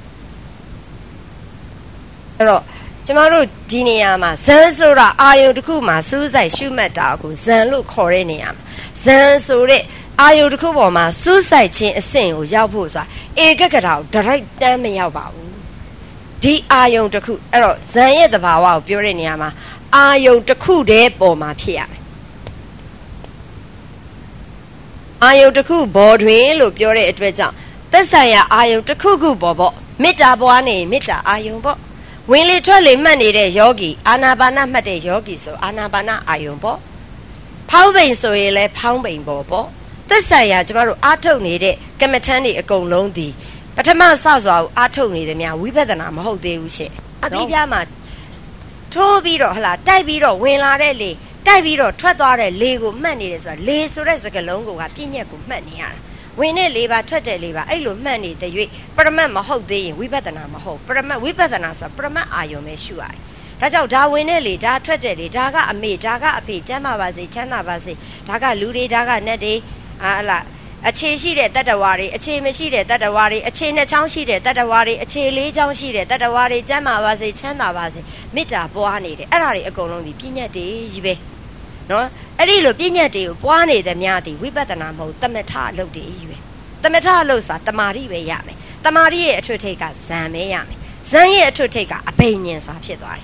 အဲ့တော့ကျမတို့ဒီနေရာမှာဇံဆိုတာအာယုတစ်ခုမှာစူးစိုက်ရှုမှတ်တာကိုဇံလို့ခေါ်တဲ့နေရာမှာဇံဆိုတဲ့အာယုတစ်ခုပေါ်မှာစူးစိုက်ခြင်းအဆင့်ကိုရောက်ဖို့ဆိုတာဧကဂရကိုဒရိုက်တန်းမရောက်ပါဘူးဒီအာယုတစ်ခုအဲ့တော့ဇံရဲ့သဘာဝကိုပြောတဲ့နေရာမှာအာယုတစ်ခုတည်းပေါ်မှာဖြစ်ရမယ်အာယုတစ်ခုဘောတွင်လို့ပြောတဲ့အတွက်ကြောင့်သက်ဆိုင်ရာအာယုတစ်ခုခုပေါ်ပေါ့မေတ္တာပွားနေမေတ္တာအာယုပေါ့ဝင်လေထွက်လေမှတ်နေတဲ့ယောဂီအာနာပါနမှတ်တဲ့ယောဂီဆိုအာနာပါနအာယုံပေါ့ဖောင်းပိန်ဆိုရင်လည်းဖောင်းပိန်ပေါ်ပေါ့သက်ဆိုင်ရာကျမတို့အားထုတ်နေတဲ့ကမ္မထမ်းတွေအကုန်လုံးဒီပထမစစွာကိုအားထုတ်နေတယ်များဝိပဿနာမဟုတ်သေးဘူးရှင့်အတိပြမှာထိုးပြီးတော့ဟလာတိုက်ပြီးတော့ဝင်လာတဲ့လေတိုက်ပြီးတော့ထွက်သွားတဲ့လေကိုမှတ်နေတယ်ဆိုတာလေဆိုတဲ့စကားလုံးကပြည့်ညက်ကိုမှတ်နေရတာဝင်တဲ့လေးပါထွက်တဲ့လေးပါအဲ့လိုမှတ်နေတဲ့၍ပရမတ်မဟုတ်သေးရင်ဝိပဿနာမဟုတ်ပရမတ်ဝိပဿနာဆိုတာပရမတ်အာယုံပဲရှုရတယ်ဒါကြောင့်ဒါဝင်တဲ့လေဒါထွက်တဲ့လေဒါကအမေဒါကအဖေကျမ်းပါပါစေချမ်းသာပါစေဒါကလူတွေဒါကနတ်တွေအာလားအခြေရှိတဲ့တတ္တဝါတွေအခြေမရှိတဲ့တတ္တဝါတွေအခြေနှစ်ချောင်းရှိတဲ့တတ္တဝါတွေအခြေလေးချောင်းရှိတဲ့တတ္တဝါတွေကျမ်းပါပါစေချမ်းသာပါစေမေတ္တာပွားနေတယ်အဲ့ဒါတွေအကုန်လုံးဒီပြည့်ညတ်တွေကြီးပဲနော်အဲ့ဒီလိုပြည့်ညတ်တွေကိုပွားနေတဲ့များသည်ဝိပဿနာမဟုတ်တမထအလုပ်တွေကြီးပဲတမထအလုပ်ဆိုတာတမာတိပဲရမယ်တမာတိရဲ့အထွတ်ထိပ်ကဇံပဲရမယ်ဇံရဲ့အထွတ်ထိပ်ကအဘိညာဉ်ဆိုတာဖြစ်သွားတယ်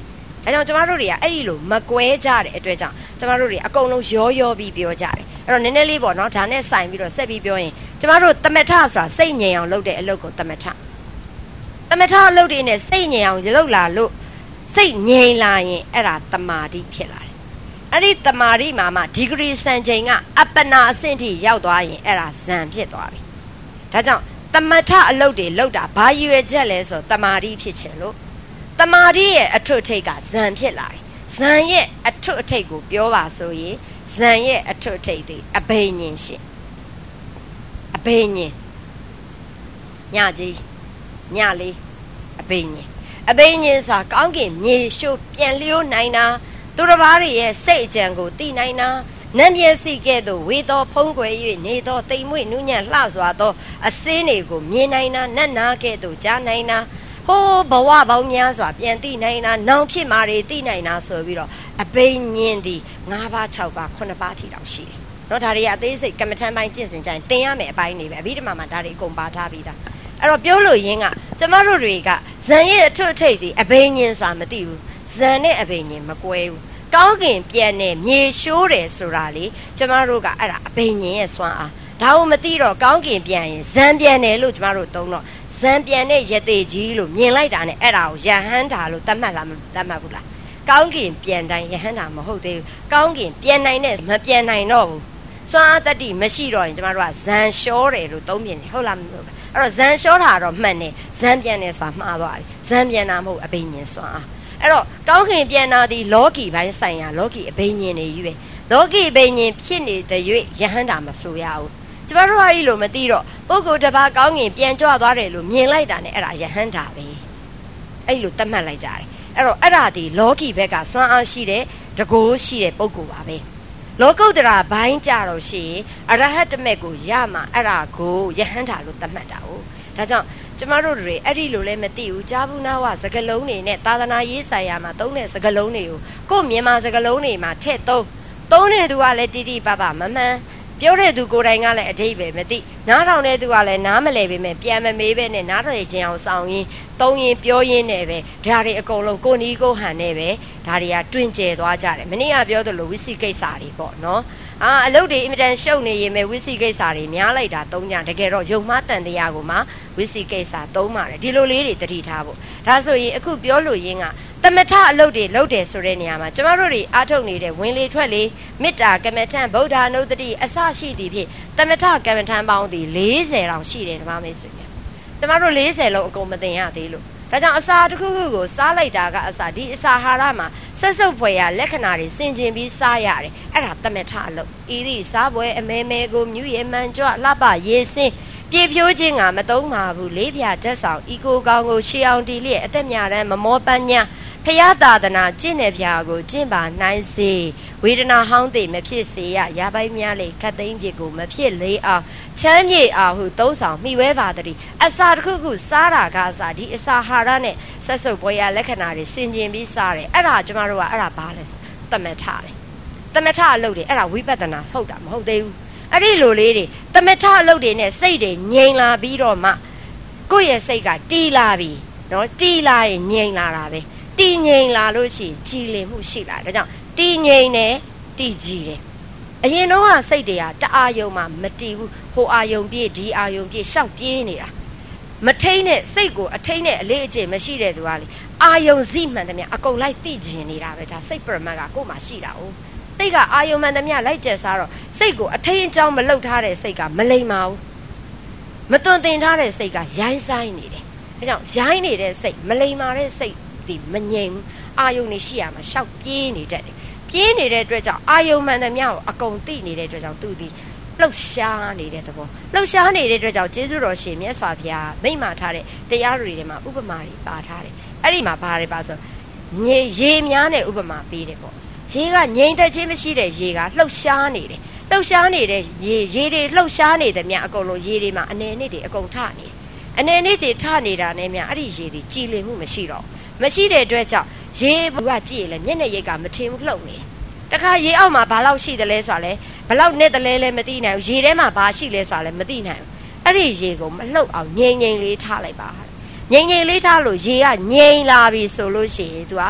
ဒါကြောင့်ကျမတို့တွေကအဲ့ဒီလိုမကွဲကြတဲ့အတွက်ကြောင့်ကျမတို့တွေအကုန်လုံးရောရောပြီးပြောကြတယ်အဲ့တော့နည်းနည်းလေးပေါ့နော်ဒါနဲ့ဆိုင်ပြီးတော့ဆက်ပြီးပြောရင်ကျမတို့တမထဆိုတာစိတ်ငြိမ်အောင်လုပ်တဲ့အလုပ်ကိုတမထတမထအလုပ်တွေနဲ့စိတ်ငြိမ်အောင်လုပ်လာလို့စိတ်ငြိမ်လာရင်အဲ့ဒါတမာတိဖြစ်လာတယ်အဲ့ဒီတမာတိမှာမှဒီဂရီစံချိန်ကအပ္ပနာအဆင့်ထိရောက်သွားရင်အဲ့ဒါဇံဖြစ်သွားပြီဒါကြောင့်တမထအလုပ်တွေလုပ်တာဘာရည်ရွယ်ချက်လဲဆိုတော့တမာတိဖြစ်ခြင်းလို့တမာတိရဲ့အထွတ်ထိပ်ကဇံဖြစ်လာတယ်ဇံရဲ့အထွတ်အထိပ်ကိုပြောပါဆိုရင်ဇံရဲ့အထွတ်ထိပ်သည်အဘိညာဉ်ရှင်အဘိညာဉ်ညကြီးညလေးအဘိညာဉ်အဘိညာဉ်ဆိုတာကောင်းကင်မြေရှို့ပြန်လျိုးနိုင်တာသူတစ်ပါးရဲ့စိတ်အကြံကိုသိနိုင်တာနံပြည့်စီကဲ့သို့ဝေတော်ဖုံးကွယ်၍နေသောတိမ်မွေ့နူးညံ့လှစွာသောအစင်းတွေကိုမြင်နိုင်တာနတ်နာကဲ့သို့ကြားနိုင်တာဟိုးဘဝပေါင်းများစွာပြန်သိနိုင်တာနောင်ဖြစ်မှာတွေသိနိုင်တာဆိုပြီးတော့အဘိညာဉ်ဒီ၅ပါး၆ပါးခုနှစ်ပါးထိတောင်ရှိတယ်။နော်ဒါတွေကအသေးစိတ်ကမ္မထမ်းပိုင်းကျင့်စဉ်ကြရင်သင်ရမယ်အပိုင်းတွေပဲအဘိဓမ္မာမှာဒါတွေအကုန်ပါထားပြီးသား။အဲ့တော့ပြောလို့ရင်းကကျမတို့တွေကဇန်ရဲ့အထွတ်အထိပ်ဒီအဘိညာဉ်ဆိုတာမသိဘူး။ဇန်နဲ့အဘိညာဉ်မကွဲဘူး။ကောင်းကင်ပြန်နဲ့မြေရှိုးတယ်ဆိုတာလေကျမတို့ကအဲ့ဒါအဘိညာဉ်ရဲ့စွမ်းအားဒါကိုမသိတော့ကောင်းကင်ပြန်ရင်ဇန်ပြန်တယ်လို့ကျမတို့သုံးတော့ဇံပြန်တဲ့ရသေးကြီးလို့မြင်လိုက်တာနဲ့အဲ့ဒါကိုယဟန်တာလို့သတ်မှတ်လားမသတ်မှတ်ဘူးလားကောင်းကင်ပြန်တိုင်းယဟန်တာမဟုတ်သေးဘူးကောင်းကင်ပြန်နိုင်တဲ့မပြန်နိုင်တော့ဘူးစွမ်းအားတတိမရှိတော့ရင်ကျမတို့ကဇံလျှောတယ်လို့သုံးပြနေဟုတ်လားမဟုတ်လားအဲ့တော့ဇံလျှောတာတော့မှန်တယ်ဇံပြန်တယ်ဆိုတာမှားသွားတယ်ဇံပြန်တာမဟုတ်အဘိညာဉ်စွမ်းအားအဲ့တော့ကောင်းကင်ပြန်တာဒီလောကီပိုင်းဆိုင်ရာလောကီအဘိညာဉ်တွေကြီးပဲလောကီအဘိညာဉ်ဖြစ်နေတဲ့၍ယဟန်တာမဆိုရဘူးကျမတို့ဟာဒီလိုမသိတော့ပုဂ္ဂိုလ်တစ်ပါးကောင်းငင်ပြန်ကြွသွားတယ်လို့မြင်လိုက်တာနဲ့အဲ့ဒါယဟန်တာပဲအဲ့လိုသတ်မှတ်လိုက်ကြတယ်အဲ့တော့အဲ့ဒါဒီလောကီဘက်ကစွမ်းအားရှိတဲ့တကိုးရှိတဲ့ပုဂ္ဂိုလ်ပါပဲလောကုတ္တရာဘိုင်းကြတော့ရှိရင်အရဟတမေကိုရမှာအဲ့ဒါကိုယဟန်တာလို့သတ်မှတ်တာ哦ဒါကြောင့်ကျမတို့တွေအဲ့ဒီလိုလည်းမသိဘူးကြာဘူးနာဝစကလုံးတွေနဲ့သာသနာရေးဆိုင်ရာမှာသုံးတဲ့စကလုံးတွေကိုကို့မြန်မာစကလုံးတွေမှာထည့်သုံးသုံးတဲ့သူကလည်းတိတိပပမမှန်ပြောတဲ့သူကိုယ်တိုင်ကလည်းအတိတ်ပဲမသိနားထောင်တဲ့သူကလည်းနားမလဲပေမဲ့ပြန်မမေးပဲနဲ့နားထောင်ခြင်းအောင်ဆောင်ရင်းသုံးရင်ပြောရင်းနဲ့ပဲဒါတွေအကုန်လုံးကိုနီးကိုဟန်နဲ့ပဲဒါတွေကတွင်ကျဲသွားကြတယ်မနေ့ကပြောသလိုဝိသိကိစ္စတွေပေါ့နော်အာအလုပ်တွေအင်မတန်ရှုပ်နေရင်ပဲဝိသိကိစ္စတွေများလိုက်တာသုံးကြတကယ်တော့ယုံမှားတန်တရားကိုမှဝိသိကိစ္စသုံးပါတယ်ဒီလိုလေးတွေတတိထားဖို့ဒါဆိုရင်အခုပြောလို့ရင်းကတမထအလုပ်တွေလုပ်တယ်ဆိုတဲ့နေရာမှာကျမတို့တွေအားထုတ်နေတဲ့ဝင်လေထွက်လေမေတ္တာကမ္မထံဗုဒ္ဓနုတ္တိအစရှိသည်ဖြင့်တမထကမ္မထံပေါင်းသည်၄၀တောင်ရှိတယ်ဓမ္မမေဆိုရင်ကျမတို့၄၀လုံးအကုန်မသိရသေးလို့ဒါကြောင့်အစာတစ်ခုခုကိုစားလိုက်တာကအစာဒီအစာဟာရမှာဆက်စုပ်ဖွယ်ရလက္ခဏာတွေစင်ကျင်ပြီးစားရတယ်အဲ့ဒါတမထအလုပ်ဤသည့်စားပွဲအမဲမဲကိုမြူရမှန်ကြွလှပရေစင်းပြေဖြိုးခြင်းကမသုံးပါဘူးလေးပြဓာတ်ဆောင်ဤကိုကောင်းကိုရှေးအောင်တီလျက်အသက်မြရန်မမောပညာဖယားသာသနာကျင့်တဲ့ဖြာကိုကျင့်ပါနိုင်စေဝေဒနာဟောင်းသိမဖြစ်စေရရပိုင်းများလေခတ်သိမ်းဖြစ်ကိုမဖြစ်လေအောင်ချမ်းမြေအောင်ဟုသုံးဆောင်မိဝဲပါတည်းအစာတစ်ခုခုစားတာကအစာဒီအစာဟာရနဲ့ဆက်စုပ်ပွဲရလက္ခဏာတွေဆင်ကျင်ပြီးစားတယ်အဲ့ဒါကျမတို့ကအဲ့ဒါဘာလဲဆိုတမထပဲတမထအလုပ်တွေအဲ့ဒါဝိပဿနာဟုတ်တာမဟုတ်သေးဘူးအဲ့ဒီလိုလေးတွေတမထအလုပ်တွေနဲ့စိတ်တွေငြိမ်လာပြီးတော့မှကိုယ့်ရဲ့စိတ်ကတီးလာပြီနော်တီးလာရင်ငြိမ်လာတာပဲတည်ငြိမ်လာလို့ရှိရင်ကြည်လင်မှုရှိလာဒါကြောင့်တည်ငြိမ်တယ်တည်ကြည်တယ်အရင်တော့ကစိတ်တွေကတအာယုံမှမတည်ဘူးဟိုအာယုံပြေးဒီအာယုံပြေးရှောက်ပြေးနေတာမထိန်တဲ့စိတ်ကိုအထိန်နဲ့အလေးအကျင့်မရှိတဲ့သူကလေအာယုံစိမှန်တယ်မြအကုန်လိုက်သိကျင်နေတာပဲဒါစိတ်ပရမတ်ကကိုယ်မှရှိတာ哦စိတ်ကအာယုံမှန်တယ်မြလိုက်ကျက်စားတော့စိတ်ကိုအထိန်အကြောင်းမလုပ်ထားတဲ့စိတ်ကမလိမ္မာဘူးမတွင်တင်ထားတဲ့စိတ်ကရိုင်းဆိုင်နေတယ်ဒါကြောင့်ရိုင်းနေတဲ့စိတ်မလိမ္မာတဲ့စိတ်ဒီမငြိမ်အာယုံနေရှိရမှာရှောက်ပြေးနေတတ်တယ်ပြေးနေတဲ့အတွက်ကြောင့်အာယုံမှန်သမျှကိုအကုန်သိနေတဲ့အတွက်ကြောင့်သူဒီလှုပ်ရှားနေတဲ့သဘောလှုပ်ရှားနေတဲ့အတွက်ကြောင့်ကျေးဇူးတော်ရှင်မြတ်စွာဘုရားမိန့်မာထားတဲ့တရားတွေထဲမှာဥပမာတွေပါထားတယ်အဲ့ဒီမှာဘာတွေပါဆိုငြိရေများနဲ့ဥပမာပေးတယ်ပေါ့ရေကငြိမ်သက်ခြင်းမရှိတဲ့ရေကလှုပ်ရှားနေတယ်လှုပ်ရှားနေတဲ့ရေရေတွေလှုပ်ရှားနေသမျှအကုန်လုံးရေတွေမှာအနေနဲ့တွေအကုန်ထနေတယ်အနေနဲ့တွေထနေတာနဲ့မြအဲ့ဒီရေတွေကြည်လင်မှုမရှိတော့မရှိတဲ့အတွက်ကြောင့်ရေဘူးကကြည့်ရလဲမျက်နှာရိပ်ကမထင်ဘူးလှုပ်နေတခါရေအောက်မှာဘာလောက်ရှိတယ်လဲဆိုတာလဲဘလောက်နဲ့တလဲလဲမသိနိုင်ဘူးရေထဲမှာဘာရှိလဲဆိုတာလဲမသိနိုင်ဘူးအဲ့ဒီရေကိုမလှုပ်အောင်ငြိမ်ငြိမ်လေးထားလိုက်ပါငြိမ်ငြိမ်လေးထားလို့ရေကငြိမ်လာပြီဆိုလို့ရှိရင် तू က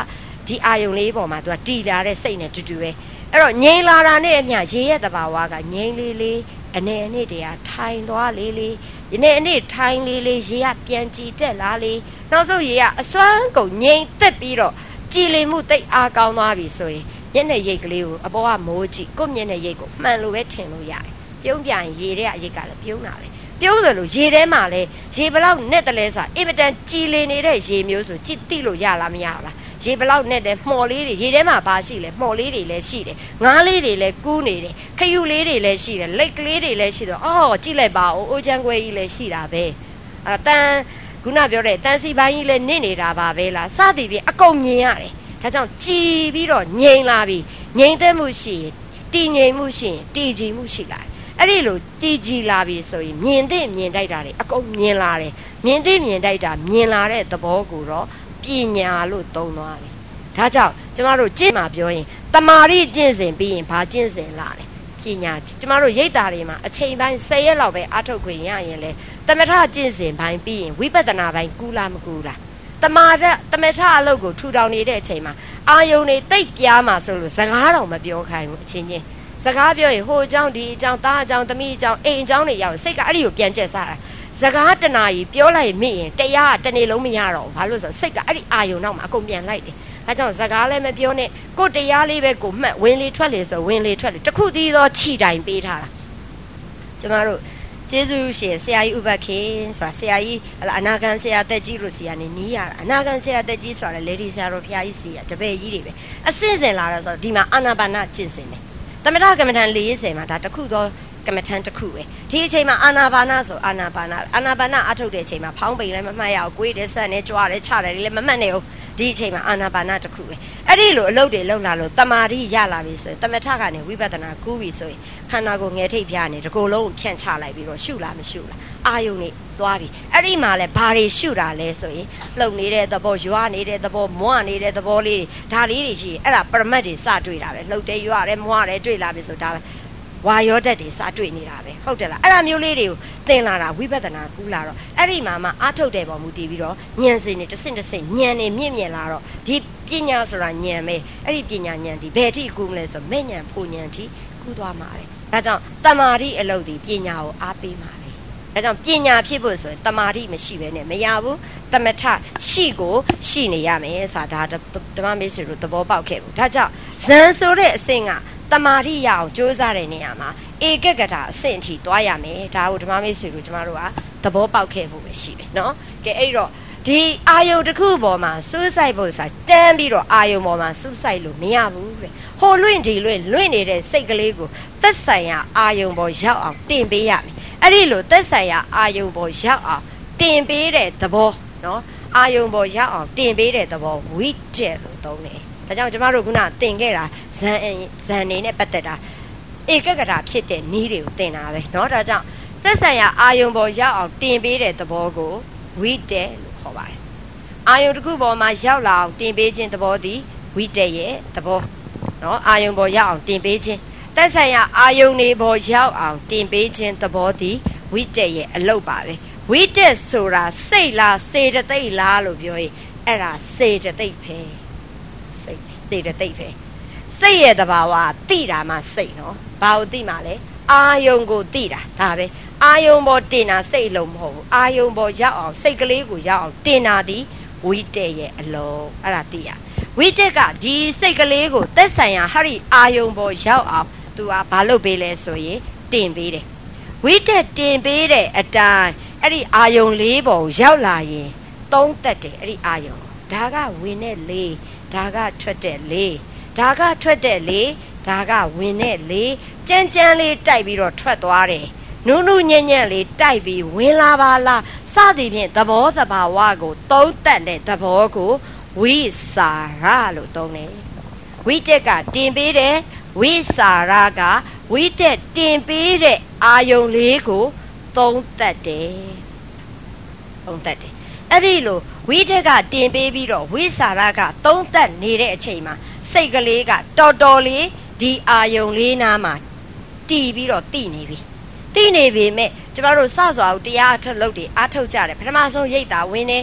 ဒီအာယုံလေးပေါ်မှာသူကတည်လာတဲ့စိတ်နဲ့တူတူပဲအဲ့တော့ငြိမ်လာတာနဲ့အမျှရေရဲ့တဘာဝကငြိမ်လေးလေးအနေအနှစ်တရားထိုင်သွားလေးလေးဒီနေ့အနှစ်ထိုင်လေးလေးရေကပြန်ကြည်တက်လာလေးနောက်ဆုံးရေကအစွမ်းကုန်ငြိမ်သက်ပြီးတော့ကြည်လင်မှုတိတ်အားကောင်းသွားပြီဆိုရင်မျက်နှာရိပ်ကလေးကိုအပေါ်ကမိုးကြည့်ကိုယ့်မျက်နှာရိပ်ကိုမှန်လို့ပဲထင်လို့ရတယ်ပြုံးပြန်ရေထဲကအရိပ်ကလည်းပြုံးတာပဲပြုံးတယ်လို့ရေထဲမှာလည်းရေဘလောက်နဲ့တလဲဆိုအင်မတန်ကြည်လင်နေတဲ့ရေမျိုးဆိုကြည့်သိလို့ရလားမရလားရေဘလောက်နဲ့တဲ့မှော်လေးတွေရေထဲမှာဘာရှိလဲမှော်လေးတွေလည်းရှိတယ်ငါးလေးတွေလည်းကူးနေတယ်ခယူလေးတွေလည်းရှိတယ်လိတ်ကလေးတွေလည်းရှိတော့အော်ကြည့်လိုက်ပါဦးအိုးချမ်းခွဲကြီးလည်းရှိတာပဲအဲတန်ခုနပြောတဲ့တန်စီပိုင်းကြီးလည်းနစ်နေတာပါပဲလားစသည်ဖြင့်အကုန်မြင်ရတယ်ဒါကြောင့်ကြည်ပြီးတော့ငြိမ်လာပြီငြိမ်သက်မှုရှိရင်တည်ငြိမ်မှုရှိရင်တည်ကြည်မှုရှိလာတယ်အဲ့ဒီလိုတည်ကြည်လာပြီဆိုရင်မြင်သိမြင်တိုက်တာတွေအကုန်မြင်လာတယ်မြင်သိမြင်တိုက်တာမြင်လာတဲ့သဘောကိုတော့ပညာလို့သုံးသွားတယ်ဒါကြောင့်ကျမတို့ကျင့်မှာပြောရင်တမာရီကျင့်စဉ်ပြီးရင်ဘာကျင့်စဉ်လာတယ်ပညာကျမတို့ရိတ်တာတွေမှာအချိန်ပိုင်း၁၀ရက်လောက်ပဲအထုတ်ခွင့်ရရင်လေတမထကျင့်စဉ်ပိုင်းပြီးရင်ဝိပဿနာပိုင်းကူးလားမကူးလားတမာရတမထအလုပ်ကိုထူထောင်နေတဲ့အချိန်မှာအာယုန်တွေတိတ်ပြားမှာဆိုလို့စကားတော့မပြောခိုင်းဘူးအချင်းချင်းစကားပြောရင်ဟိုအကြောင်းဒီအကြောင်းသားအကြောင်းသမီးအကြောင်းအိမ်အကြောင်းတွေရောက်စိတ်ကအဲ့ဒီကိုပြန်ကျက်စားတာစကားတနာကြီးပြောလိုက်မိရင်တရားတနေ့လုံးမရတော့ဘူးဘာလို့ဆိုစိတ်ကအဲ့ဒီအာယုန်နောက်မှာအကုန်ပြန်လိုက်တယ်အဲကြောင့်စကားလည်းမပြောနဲ့ကိုတရားလေးပဲကိုမှတ်ဝင်လေထွက်လေဆိုဝင်လေထွက်လေတခုတည်းသောခြိတိုင်ပေးထားတာကျမတို့ကျေးဇူးရှင်ဆရာကြီးဥပခင်ဆိုတာဆရာကြီးအနာဂံဆရာတက်ကြီးလို့ဆရာနေနီးရတာအနာဂံဆရာတက်ကြီးဆိုတာလေဒီဆရာတော်ဖျားကြီးစီရတပည့်ကြီးတွေပဲအစင့်စင်လာတော့ဆိုဒီမှာအာနာပါနကျင့်စဉ်တယ်တမထကမ္မထန်၄၀မှာဒါတခုသောကမ္မထန်တစ်ခုပဲဒီအချိန်မှာအာနာပါနဆိုအာနာပါနအာနာပါနအထုတ်တဲ့အချိန်မှာဖောင်းပိန်လည်းမမှတ်ရအောင်ကိုယ်တယ်ဆက်နေကြွားတယ်ချတယ်လည်းမမှတ်နေအောင်ဒီအချိန်မှာအာနာပါနတစ်ခုပဲအဲ့ဒီလိုအလုပ်တွေလုပ်လာလို့တမာရီရလာပြီဆိုရင်တမထကနေဝိပဿနာကူးပြီဆိုရင်ခန္ဓာကိုယ်ငယ်ထိပ်ပြားနေတကိုယ်လုံးဖြန့်ချလိုက်ပြီးတော့ရှုလားမရှုလားအာယုန်နေသွားပြီအဲ့ဒီမှာလဲဘာတွေရှုတာလဲဆိုရင်လှုပ်နေတဲ့သဘောရွာနေတဲ့သဘောမွနေတဲ့သဘောလေးတွေဒါလေးတွေရှိရင်အဲ့ဒါပရမတ်တွေစတွေ့တာပဲလှုပ်တယ်ရွာတယ်မွတယ်တွေ့လာပြီဆိုဒါဝါယောဓာတ်တွေစတွေ့နေတာပဲဟုတ်တယ်လားအဲ့ဒါမျိုးလေးတွေကိုသင်လာတာဝိပဿနာကူးလာတော့အဲ့ဒီမှာမှအာထုတ်တဲ့ပုံမူတည်ပြီးတော့ဉာဏ်စဉ်တွေတစ်ဆင့်တစ်ဆင့်ဉာဏ်တွေမြင့်မြင့်လာတော့ဒီပညာဆိုတာဉာဏ်ပဲအဲ့ဒီပညာဉာဏ်ဒီဘယ်ထိကူးမလဲဆိုမဲ့ဉာဏ်ဖို့ဉာဏ်ထိကူးသွားမှာပဲဒါကြောင့်တမာရီအလုပ်ဒီပညာကိုအားပေးမှာပဲဒါကြောင့်ပညာဖြစ်ဖို့ဆိုရင်တမာရီမရှိဘဲနဲ့မရဘူးတမထရှိကိုရှိနေရမယ်ဆိုတာဒါဓမ္မမေဆွေတို့သဘောပေါက်ခဲ့ဘူးဒါကြောင့်ဇန်ဆိုတဲ့အဆင့်ကတမာရီရအောင်ကြိုးစားတဲ့နေရာမှာဧကဂတအဆင့်အထိသွားရမယ်ဒါကိုဓမ္မမေဆွေတို့ကျမတို့ကသဘောပေါက်ခဲ့ဖို့ပဲရှိတယ်နော်ကဲအဲ့တော့ဒီအာယုံတစ်ခုပေါ်မှာစူးစိုက်ဖို့ဆိုတာတန်းပြီးတော့အာယုံပေါ်မှာစူးစိုက်လို့မရဘူးတဲ့ဟိုလွင့်ဒီလွင့်လွင့်နေတဲ့စိတ်ကလေးကိုသက်ဆိုင်ရာအာယုံပေါ်ရောက်အောင်တင်ပေးရမယ်အဲ့ဒီလိုသက်ဆိုင်ရာအာယုံပေါ်ရောက်အောင်တင်ပေးတဲ့သဘောနော်အာယုံပေါ်ရောက်အောင်တင်ပေးတဲ့သဘောဝိတက်လို့သုံးတယ်ဒါကြောင့်ကျမတို့ခုနသင်ခဲ့တာဇန်ဇန်နေနဲ့ပတ်သက်တာဧကဂတဖြစ်တဲ့နည်းတွေကိုသင်တာပဲเนาะဒါကြောင့်သက်ဆိုင်ရာအာယုံပေါ်ရောက်အောင်တင်ပေးတဲ့သဘောကိုဝိတက်လို့ခေါ်ပါတယ်အာယုံတစ်ခုပေါ်မှာရောက်လာအောင်တင်ပေးခြင်းသဘောသည်ဝိတက်ရဲ့သဘောเนาะအာယုံပေါ်ရောက်အောင်တင်ပေးခြင်းသက်ဆိုင်ရာအာယုံတွေပေါ်ရောက်အောင်တင်ပေးခြင်းသဘောသည်ဝိတက်ရဲ့အလုပ်ပါပဲဝိတက်ဆိုတာစိတ်လားစေတသိက်လားလို့ပြောရင်အဲ့ဒါစေတသိက်ပဲစိတ်စေတသိက်ပဲစိတ်ရဲ့သဘာဝသိတာမှစိတ်နော်ဘာလို့သိမှလဲအာယုံကိုသိတာဒါပဲအာယုံပေါ်တင်တာစိတ်လုံးမဟုတ်ဘူးအာယုံပေါ်ရောက်အောင်စိတ်ကလေးကိုရောက်အောင်တင်တာဒီဝိတက်ရဲ့အလုံးအဲ့ဒါသိရဝိတက်ကဒီစိတ်ကလေးကိုသက်ဆိုင်ရာဟာဒီအာယုံပေါ်ရောက်အောင်သူကဘာလုပ်ပေးလဲဆိုရင်တင်ပေးတယ်ဝိတက်တင်ပေးတဲ့အတိုင်းအဲ့ဒီအာယုံလေးပေါ်ရောက်လာရင်သုံးသက်တယ်အဲ့ဒီအာယုံဒါကဝင်တဲ့လေးဒါကထွက်တဲ့လေးဒါကထွက်တဲ့လေဒါကဝင်တဲ့လေကြမ်းကြမ်းလေးတိုက်ပြီးတော့ထွက်သွားတယ်နုနုညံ့ညံ့လေးတိုက်ပြီးဝင်လာပါလားစသည်ဖြင့်သဘောသဘာဝကိုသုံးသပ်တဲ့သဘောကိုဝိစာရလို့သုံးတယ်ဝိတက်ကတင်ပေးတယ်ဝိစာရကဝိတက်တင်ပေးတဲ့အာယုံလေးကိုသုံးသပ်တယ်သုံးသပ်တယ်အဲ့ဒီလိုဝိတက်ကတင်ပေးပြီးတော့ဝိစာရကသုံးသပ်နေတဲ့အချိန်မှာစိတ်ကလေးကတော်တော်လေးဒီအာယုံလေးနားမှာတီးပြီးတော့တည်နေပြီတည်နေပြီမဲ့ကျမတို့စစွာတရားအထုတ်လုပ်တွေအထုတ်ကြတယ်ပထမဆုံးရိတ်တာဝင်နေ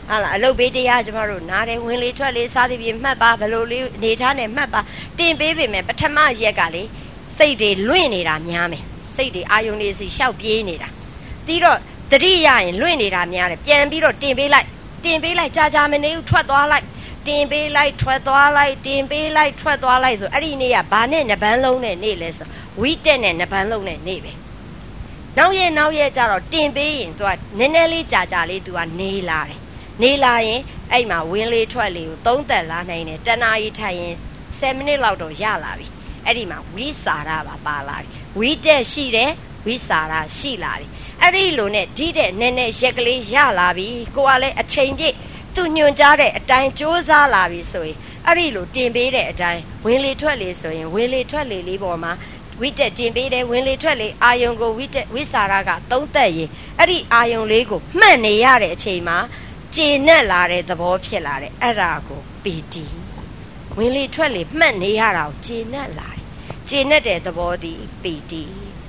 ဟာလားအလုပ်ပေးတရားကျမတို့နားတယ်ဝင်လေထွက်လေစားသည်ပြင်မှတ်ပါဘလို့လေးနေထားနဲ့မှတ်ပါတင်ပေးပေမဲ့ပထမရက်ကလေစိတ်တွေလွင့်နေတာများမယ်စိတ်တွေအာယုန်တွေစီရှောက်ပြေးနေတာပြီးတော့တတိယရင်လွင့်နေတာများတယ်ပြန်ပြီးတော့တင်ပေးလိုက်တင်ပေးလိုက်ကြာကြာမနေဘူးထွက်သွားလိုက်တင်ပေးလိုက်ထွက်သွားလိုက်တင်ပေးလိုက်ထွက်သွားလိုက်ဆိုအဲ့ဒီနေ့ကဘာနဲ့နှစ်ပန်းလုံးနဲ့နေလဲဆိုဝီတက်နဲ့နှစ်ပန်းလုံးနဲ့နေပဲနောက်ရဲ့နောက်ရဲ့ကြတော့တင်ပေးရင် तू ကနည်းနည်းလေးကြာကြာလေး तू ကနေလာတယ်နေလာရင်အဲ့မှာဝင်းလေးထွက်လေးကိုသုံးသက်လာနိုင်တယ်တနာရီထိုင်ရင်ဆယ်မိနစ်လောက်တော့ရလာပြီအဲ့ဒီမှာဝိစာရပါပါလာပြီဝီတက်ရှိတယ်ဝိစာရရှိလာပြီအဲ့ဒီလိုနဲ့ဒီတဲ့နည်းနည်းရက်ကလေးရလာပြီကိုကလည်းအချိန်ပြည့်သူညွန်ကြားတဲ့အတိုင်းစ조사လာပြီဆိုရင်အဲ့ဒီလိုတင်ပေးတဲ့အတိုင်းဝင်းလေးထွက်လေးဆိုရင်ဝင်းလေးထွက်လေးလေးပေါ်မှာဝိတက်တင်ပေးတယ်ဝင်းလေးထွက်လေးအာယုံကိုဝိတက်ဝိစာရကသုံးသက်ရင်အဲ့ဒီအာယုံလေးကိုမှတ်နေရတဲ့အချိန်မှာကျေနပ်လာတဲ့သဘောဖြစ်လာတယ်အဲ့ဒါကိုပီတိဝင်းလေးထွက်လေးမှတ်နေရတာကိုကျေနပ်လာတယ်ကျေနပ်တဲ့သဘောသည်ပီတိ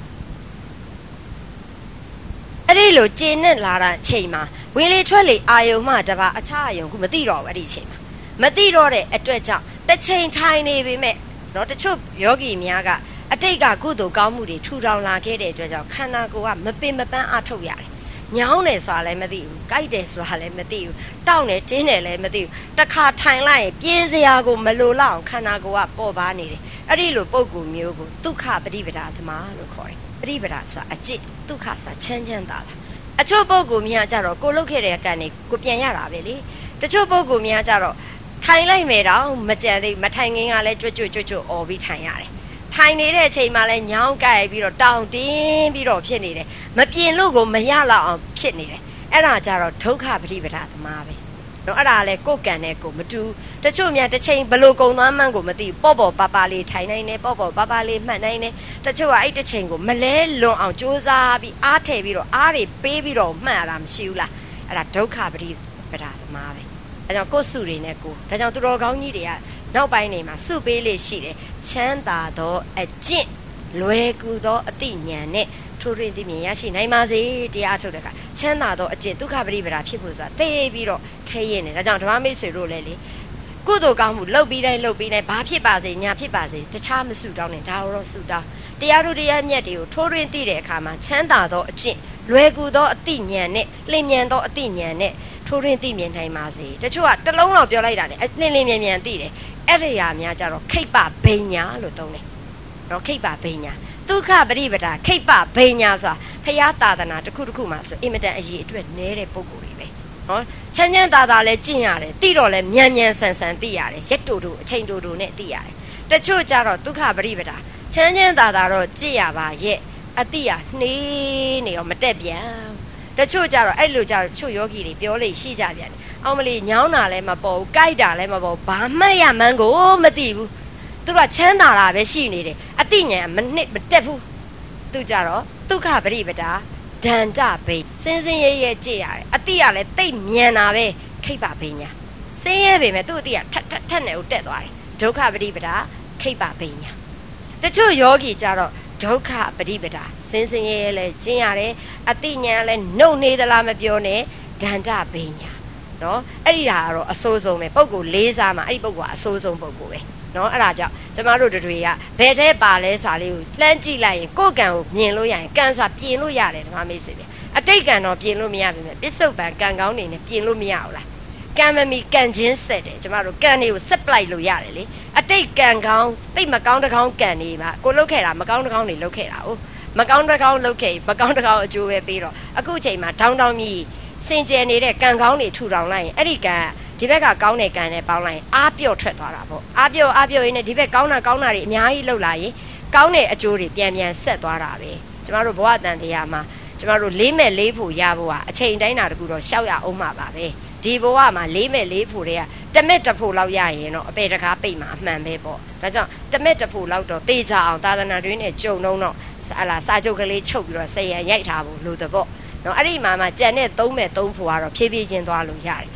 အဲ့ဒီလိုကျေနပ်လာတဲ့အချိန်မှာဝင်းလေးထွက်လေးအာယုံမှတပါအခြားအာယုံကိုမသိတော့ဘူးအဲ့ဒီအချိန်မှာမသိတော့တဲ့အတွက်ကြောင့်တစ်ချိန်ထိုင်နေပေမဲ့နော်တချို့ယောဂီများကအတိတ်ကကုသိုလ်ကောင်းမှုတွေထူထောင်လာခဲ့တဲ့အတွက်ကြောင့်ခန္ဓာကိုယ်ကမပင်မပန်းအထုတ်ရတယ်ညောင်းတယ်ဆိုတာလည်းမသိဘူးကြိုက်တယ်ဆိုတာလည်းမသိဘူးတောက်တယ်တင်းတယ်လည်းမသိဘူးတစ်ခါထိုင်လိုက်ရင်ပြင်းစရာကိုမလိုလောက်အောင်ခန္ဓာကိုယ်ကပေါ်ပါနေတယ်အဲ့ဒီလိုပုံကူမျိုးကိုဒုက္ခပရိပဒါသမားလို့ခေါ်တယ်ပရိပဒါဆိုတာအကျင့်ဒုက္ခဆိုတာချမ်းချမ်းသာတာအချို့ပုံကူများကြတော့ကိုလုတ်ခဲ့တဲ့ကံနေကိုပြန်ရတာပဲလေတချို့ပုံကူများကြတော့ထိုင်လိုက်မယ်တော့မကြံသေးမထိုင်ငင်းကလည်းကြွကြွကြွကြွអော်ပြီးထိုင်ရတယ်ထိုင်နေတဲ့အချိန်မှာလည်းညောင်းကြိုက်ပြီးတော့တောင်းတင်းပြီးတော့ဖြစ်နေတယ်မပြင်းလို့ကိုမရလောက်အောင်ဖြစ်နေတယ်အဲ့ဒါကြတော့ဒုက္ခပရိပဒါသမားပဲနော်အဲ့ဒါလည်းကိုယ်ကံနဲ့ကိုမတူတချို့များတစ်ချိန်ဘလို့ကုံသွားမှန်းကိုမသိပေါ့ပေါ့ပါပါလေးထိုင်နိုင်တယ်ပေါ့ပေါ့ပါပါလေးမှတ်နိုင်တယ်တချို့ကအဲ့တစ်ချိန်ကိုမလဲလွန်အောင်ကြိုးစားပြီးအားထည့်ပြီးတော့အားတွေပေးပြီးတော့မှတ်ရတာမရှိဘူးလားအဲ့ဒါဒုက္ခပရိပဒါသမားပဲအဲကြောင့်ကိုယ်စုတွေနဲ့ကိုဒါကြောင့်သူတော်ကောင်းကြီးတွေကနောက်ပိုင်းနေမှာစုပေးလေးရှိတယ်ချမ်းသာသောအကျင့်လွယ်ကူသောအသိဉာဏ်နဲ့ထိုးထွင်းသိမြင်ရရှိနိုင်ပါစေတရားထုတ်တဲ့ကချမ်းသာသောအကျင့်ဒုက္ခပရိပဒါဖြစ်ဖို့ဆိုတာသိပြီးတော့ခဲရင်တယ်ဒါကြောင့်ဓမ္မမိတ်ဆွေတို့လည်းလေကုသိုလ်ကောင်းမှုလှုပ်ပြီးတိုင်းလှုပ်ပြီးတိုင်းဘာဖြစ်ပါစေညာဖြစ်ပါစေတခြားမစုတောင်းနဲ့ဒါတော့စုတောင်းတရားတို့တရားမြတ်တွေကိုထိုးထွင်းသိတဲ့အခါမှာချမ်းသာသောအကျင့်လွယ်ကူသောအသိဉာဏ်နဲ့လျင်မြန်သောအသိဉာဏ်နဲ့ထိုးထွင်းသိမြင်နိုင်ပါစေတချို့ကတစ်လုံးလောက်ပြောလိုက်တာနဲ့လင်းလင်းမြန်မြန်သိတယ်အဲ့ဒီဟာများကြတော့ခိပ္ပဘိညာလို့သုံးတယ်နော်ခိပ္ပဘိညာဒုက္ခပရိပဒါခိပ္ပဘိညာဆိုတာဖရာသာသနာတစ်ခုတစ်ခုမှဆိုအင်မတန်အရေးအတွက်နည်းတဲ့ပုံကိုယ်တွေပဲနော်ချမ်းချမ်းသာသာလဲကျင့်ရတယ်သိတော့လဲမြန်မြန်ဆန်ဆန်သိရတယ်ရက်တူတူအချိန်တူတူနဲ့သိရတယ်တချို့ကြတော့ဒုက္ခပရိပဒါချမ်းချမ်းသာသာတော့ကြည့်ရပါရဲ့အတိရနှေးနေရောမတက်ပြန်တချို့ကြတော့အဲ့လိုကြတော့တချို့ယောဂီတွေပြောလို့ရှိကြပြန်တယ်အောင်မလီညောင်းတာလည်းမပေါ်ဘူးကြိုက်တာလည်းမပေါ်ဘာမှတ်ရမှန်းကိုမသိဘူးသူကချမ်းသာတာပဲရှိနေတယ်အတိညာမနစ်မတက်ဘူးသူကြတော့ဒုက္ခပရိပဒါဒန္တဘိစင်းစင်းရဲရဲကြည့်ရတယ်အတိကလည်းတိတ်မြန်တာပဲခိပ္ပဘိညာစင်းရဲပေမဲ့သူ့အတိကထက်ထက်ထက်နဲ့ကိုတက်သွားတယ်ဒုက္ခပရိပဒါခိပ္ပဘိညာတချို့ယောဂီကြတော့ဒုက္ခပရိပဒါစင်းစင်းရဲရဲလဲကျင့်ရတယ်အတိညာလည်းနှုတ်နေသလားမပြောနဲ့ဒန္တဘိညာနော်အဲ့ဒီဟာကတော့အဆိုးဆုံးပဲပုဂ္ဂိုလ်လေးစားမှာအဲ့ဒီပုဂ္ဂိုလ်ကအဆိုးဆုံးပုဂ္ဂိုလ်ပဲနော်အဲ့ဒါကြောင့်ကျမတို့တွေကဘယ်ထဲပါလဲဆိုတာလေးကိုလှမ်းကြည့်လိုက်ရင်ကိုယ်ကံကိုမြင်လို့ရရင်ကံဆိုတာပြင်လို့ရတယ်ဓမ္မမိတ်ဆွေပြန်အတိတ်ကံတော့ပြင်လို့မရပါဘူးပစ္စုပန်ကံကောင်းနေနဲ့ပြင်လို့မရဘူးလားကံမမီကံချင်းဆက်တယ်ကျမတို့ကံတွေကိုဆက်ပလိုက်လို့ရတယ်လေအတိတ်ကံကောင်းတိတ်မကောင်းတကောင်းကံနေပါကိုလုတ်ခဲ့တာမကောင်းတကောင်းတွေလုတ်ခဲ့တာ哦မကောင်းတကောင်းလုတ်ခဲ့မကောင်းတကောင်းအကျိုးပဲပြီးတော့အခုချိန်မှာတောင်းတောင်းကြီးစင်ကြယ်နေတဲ့ကံကောင်းတွေထူထောင်လိုက်ရင်အဲ့ဒီကံဒီဘက်ကကောင်းတဲ့ကံနဲ့ပေါင်းလိုက်ရင်အားပြော့ထွက်သွားတာပေါ့အားပြော့အားပြော့ရင်းနဲ့ဒီဘက်ကောင်းတာကောင်းတာတွေအများကြီးလှုပ်လာရင်ကောင်းတဲ့အကျိုးတွေပြန်ပြန်ဆက်သွားတာပဲကျမတို့ဘဝတန်တရားမှာကျမတို့လေးမဲ့လေးဖို့ရဖို့ဟာအချိန်တိုင်းတာတကူတော့ရှောက်ရအောင်မှာပါပဲဒီဘဝမှာလေးမဲ့လေးဖို့တွေကတမက်တဖို့လောက်ရရင်တော့အပေတကားပိတ်မှာအမှန်ပဲပေါ့ဒါကြောင့်တမက်တဖို့လောက်တော့တေချာအောင်သာသနာတွင်နဲ့ကြုံတော့တော့ဟာလာစာချုပ်ကလေးချုပ်ပြီးတော့ဆယ်ရရိုက်ထားဖို့လို့တဲ့ပေါ့နော်အဲ့ဒီမှာမှကြံတဲ့သုံးမဲ့သုံးဖို့ကတော့ဖြည်းဖြည်းချင်းသွားလို့ရတယ်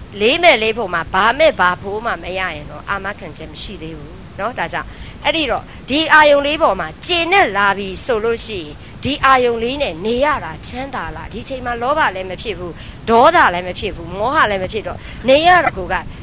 လေးမဲ့လေးဖို့မှာဘာမဲ့ဘာဖို့မှမရရင်တော့အာမခံချက်မရှိသေးဘူးเนาะဒါကြောင့်အဲ့ဒီတော့ဒီအာယုံလေးပေါ်မှာကျင်နဲ့လာပြီးဆိုလို့ရှိရင်ဒီအာယုံလေးနဲ့နေရတာချမ်းသာလားဒီချိန်မှာလောဘလည်းမဖြစ်ဘူးဒေါသလည်းမဖြစ်ဘူးမောဟလည်းမဖြစ်တော့နေရတာက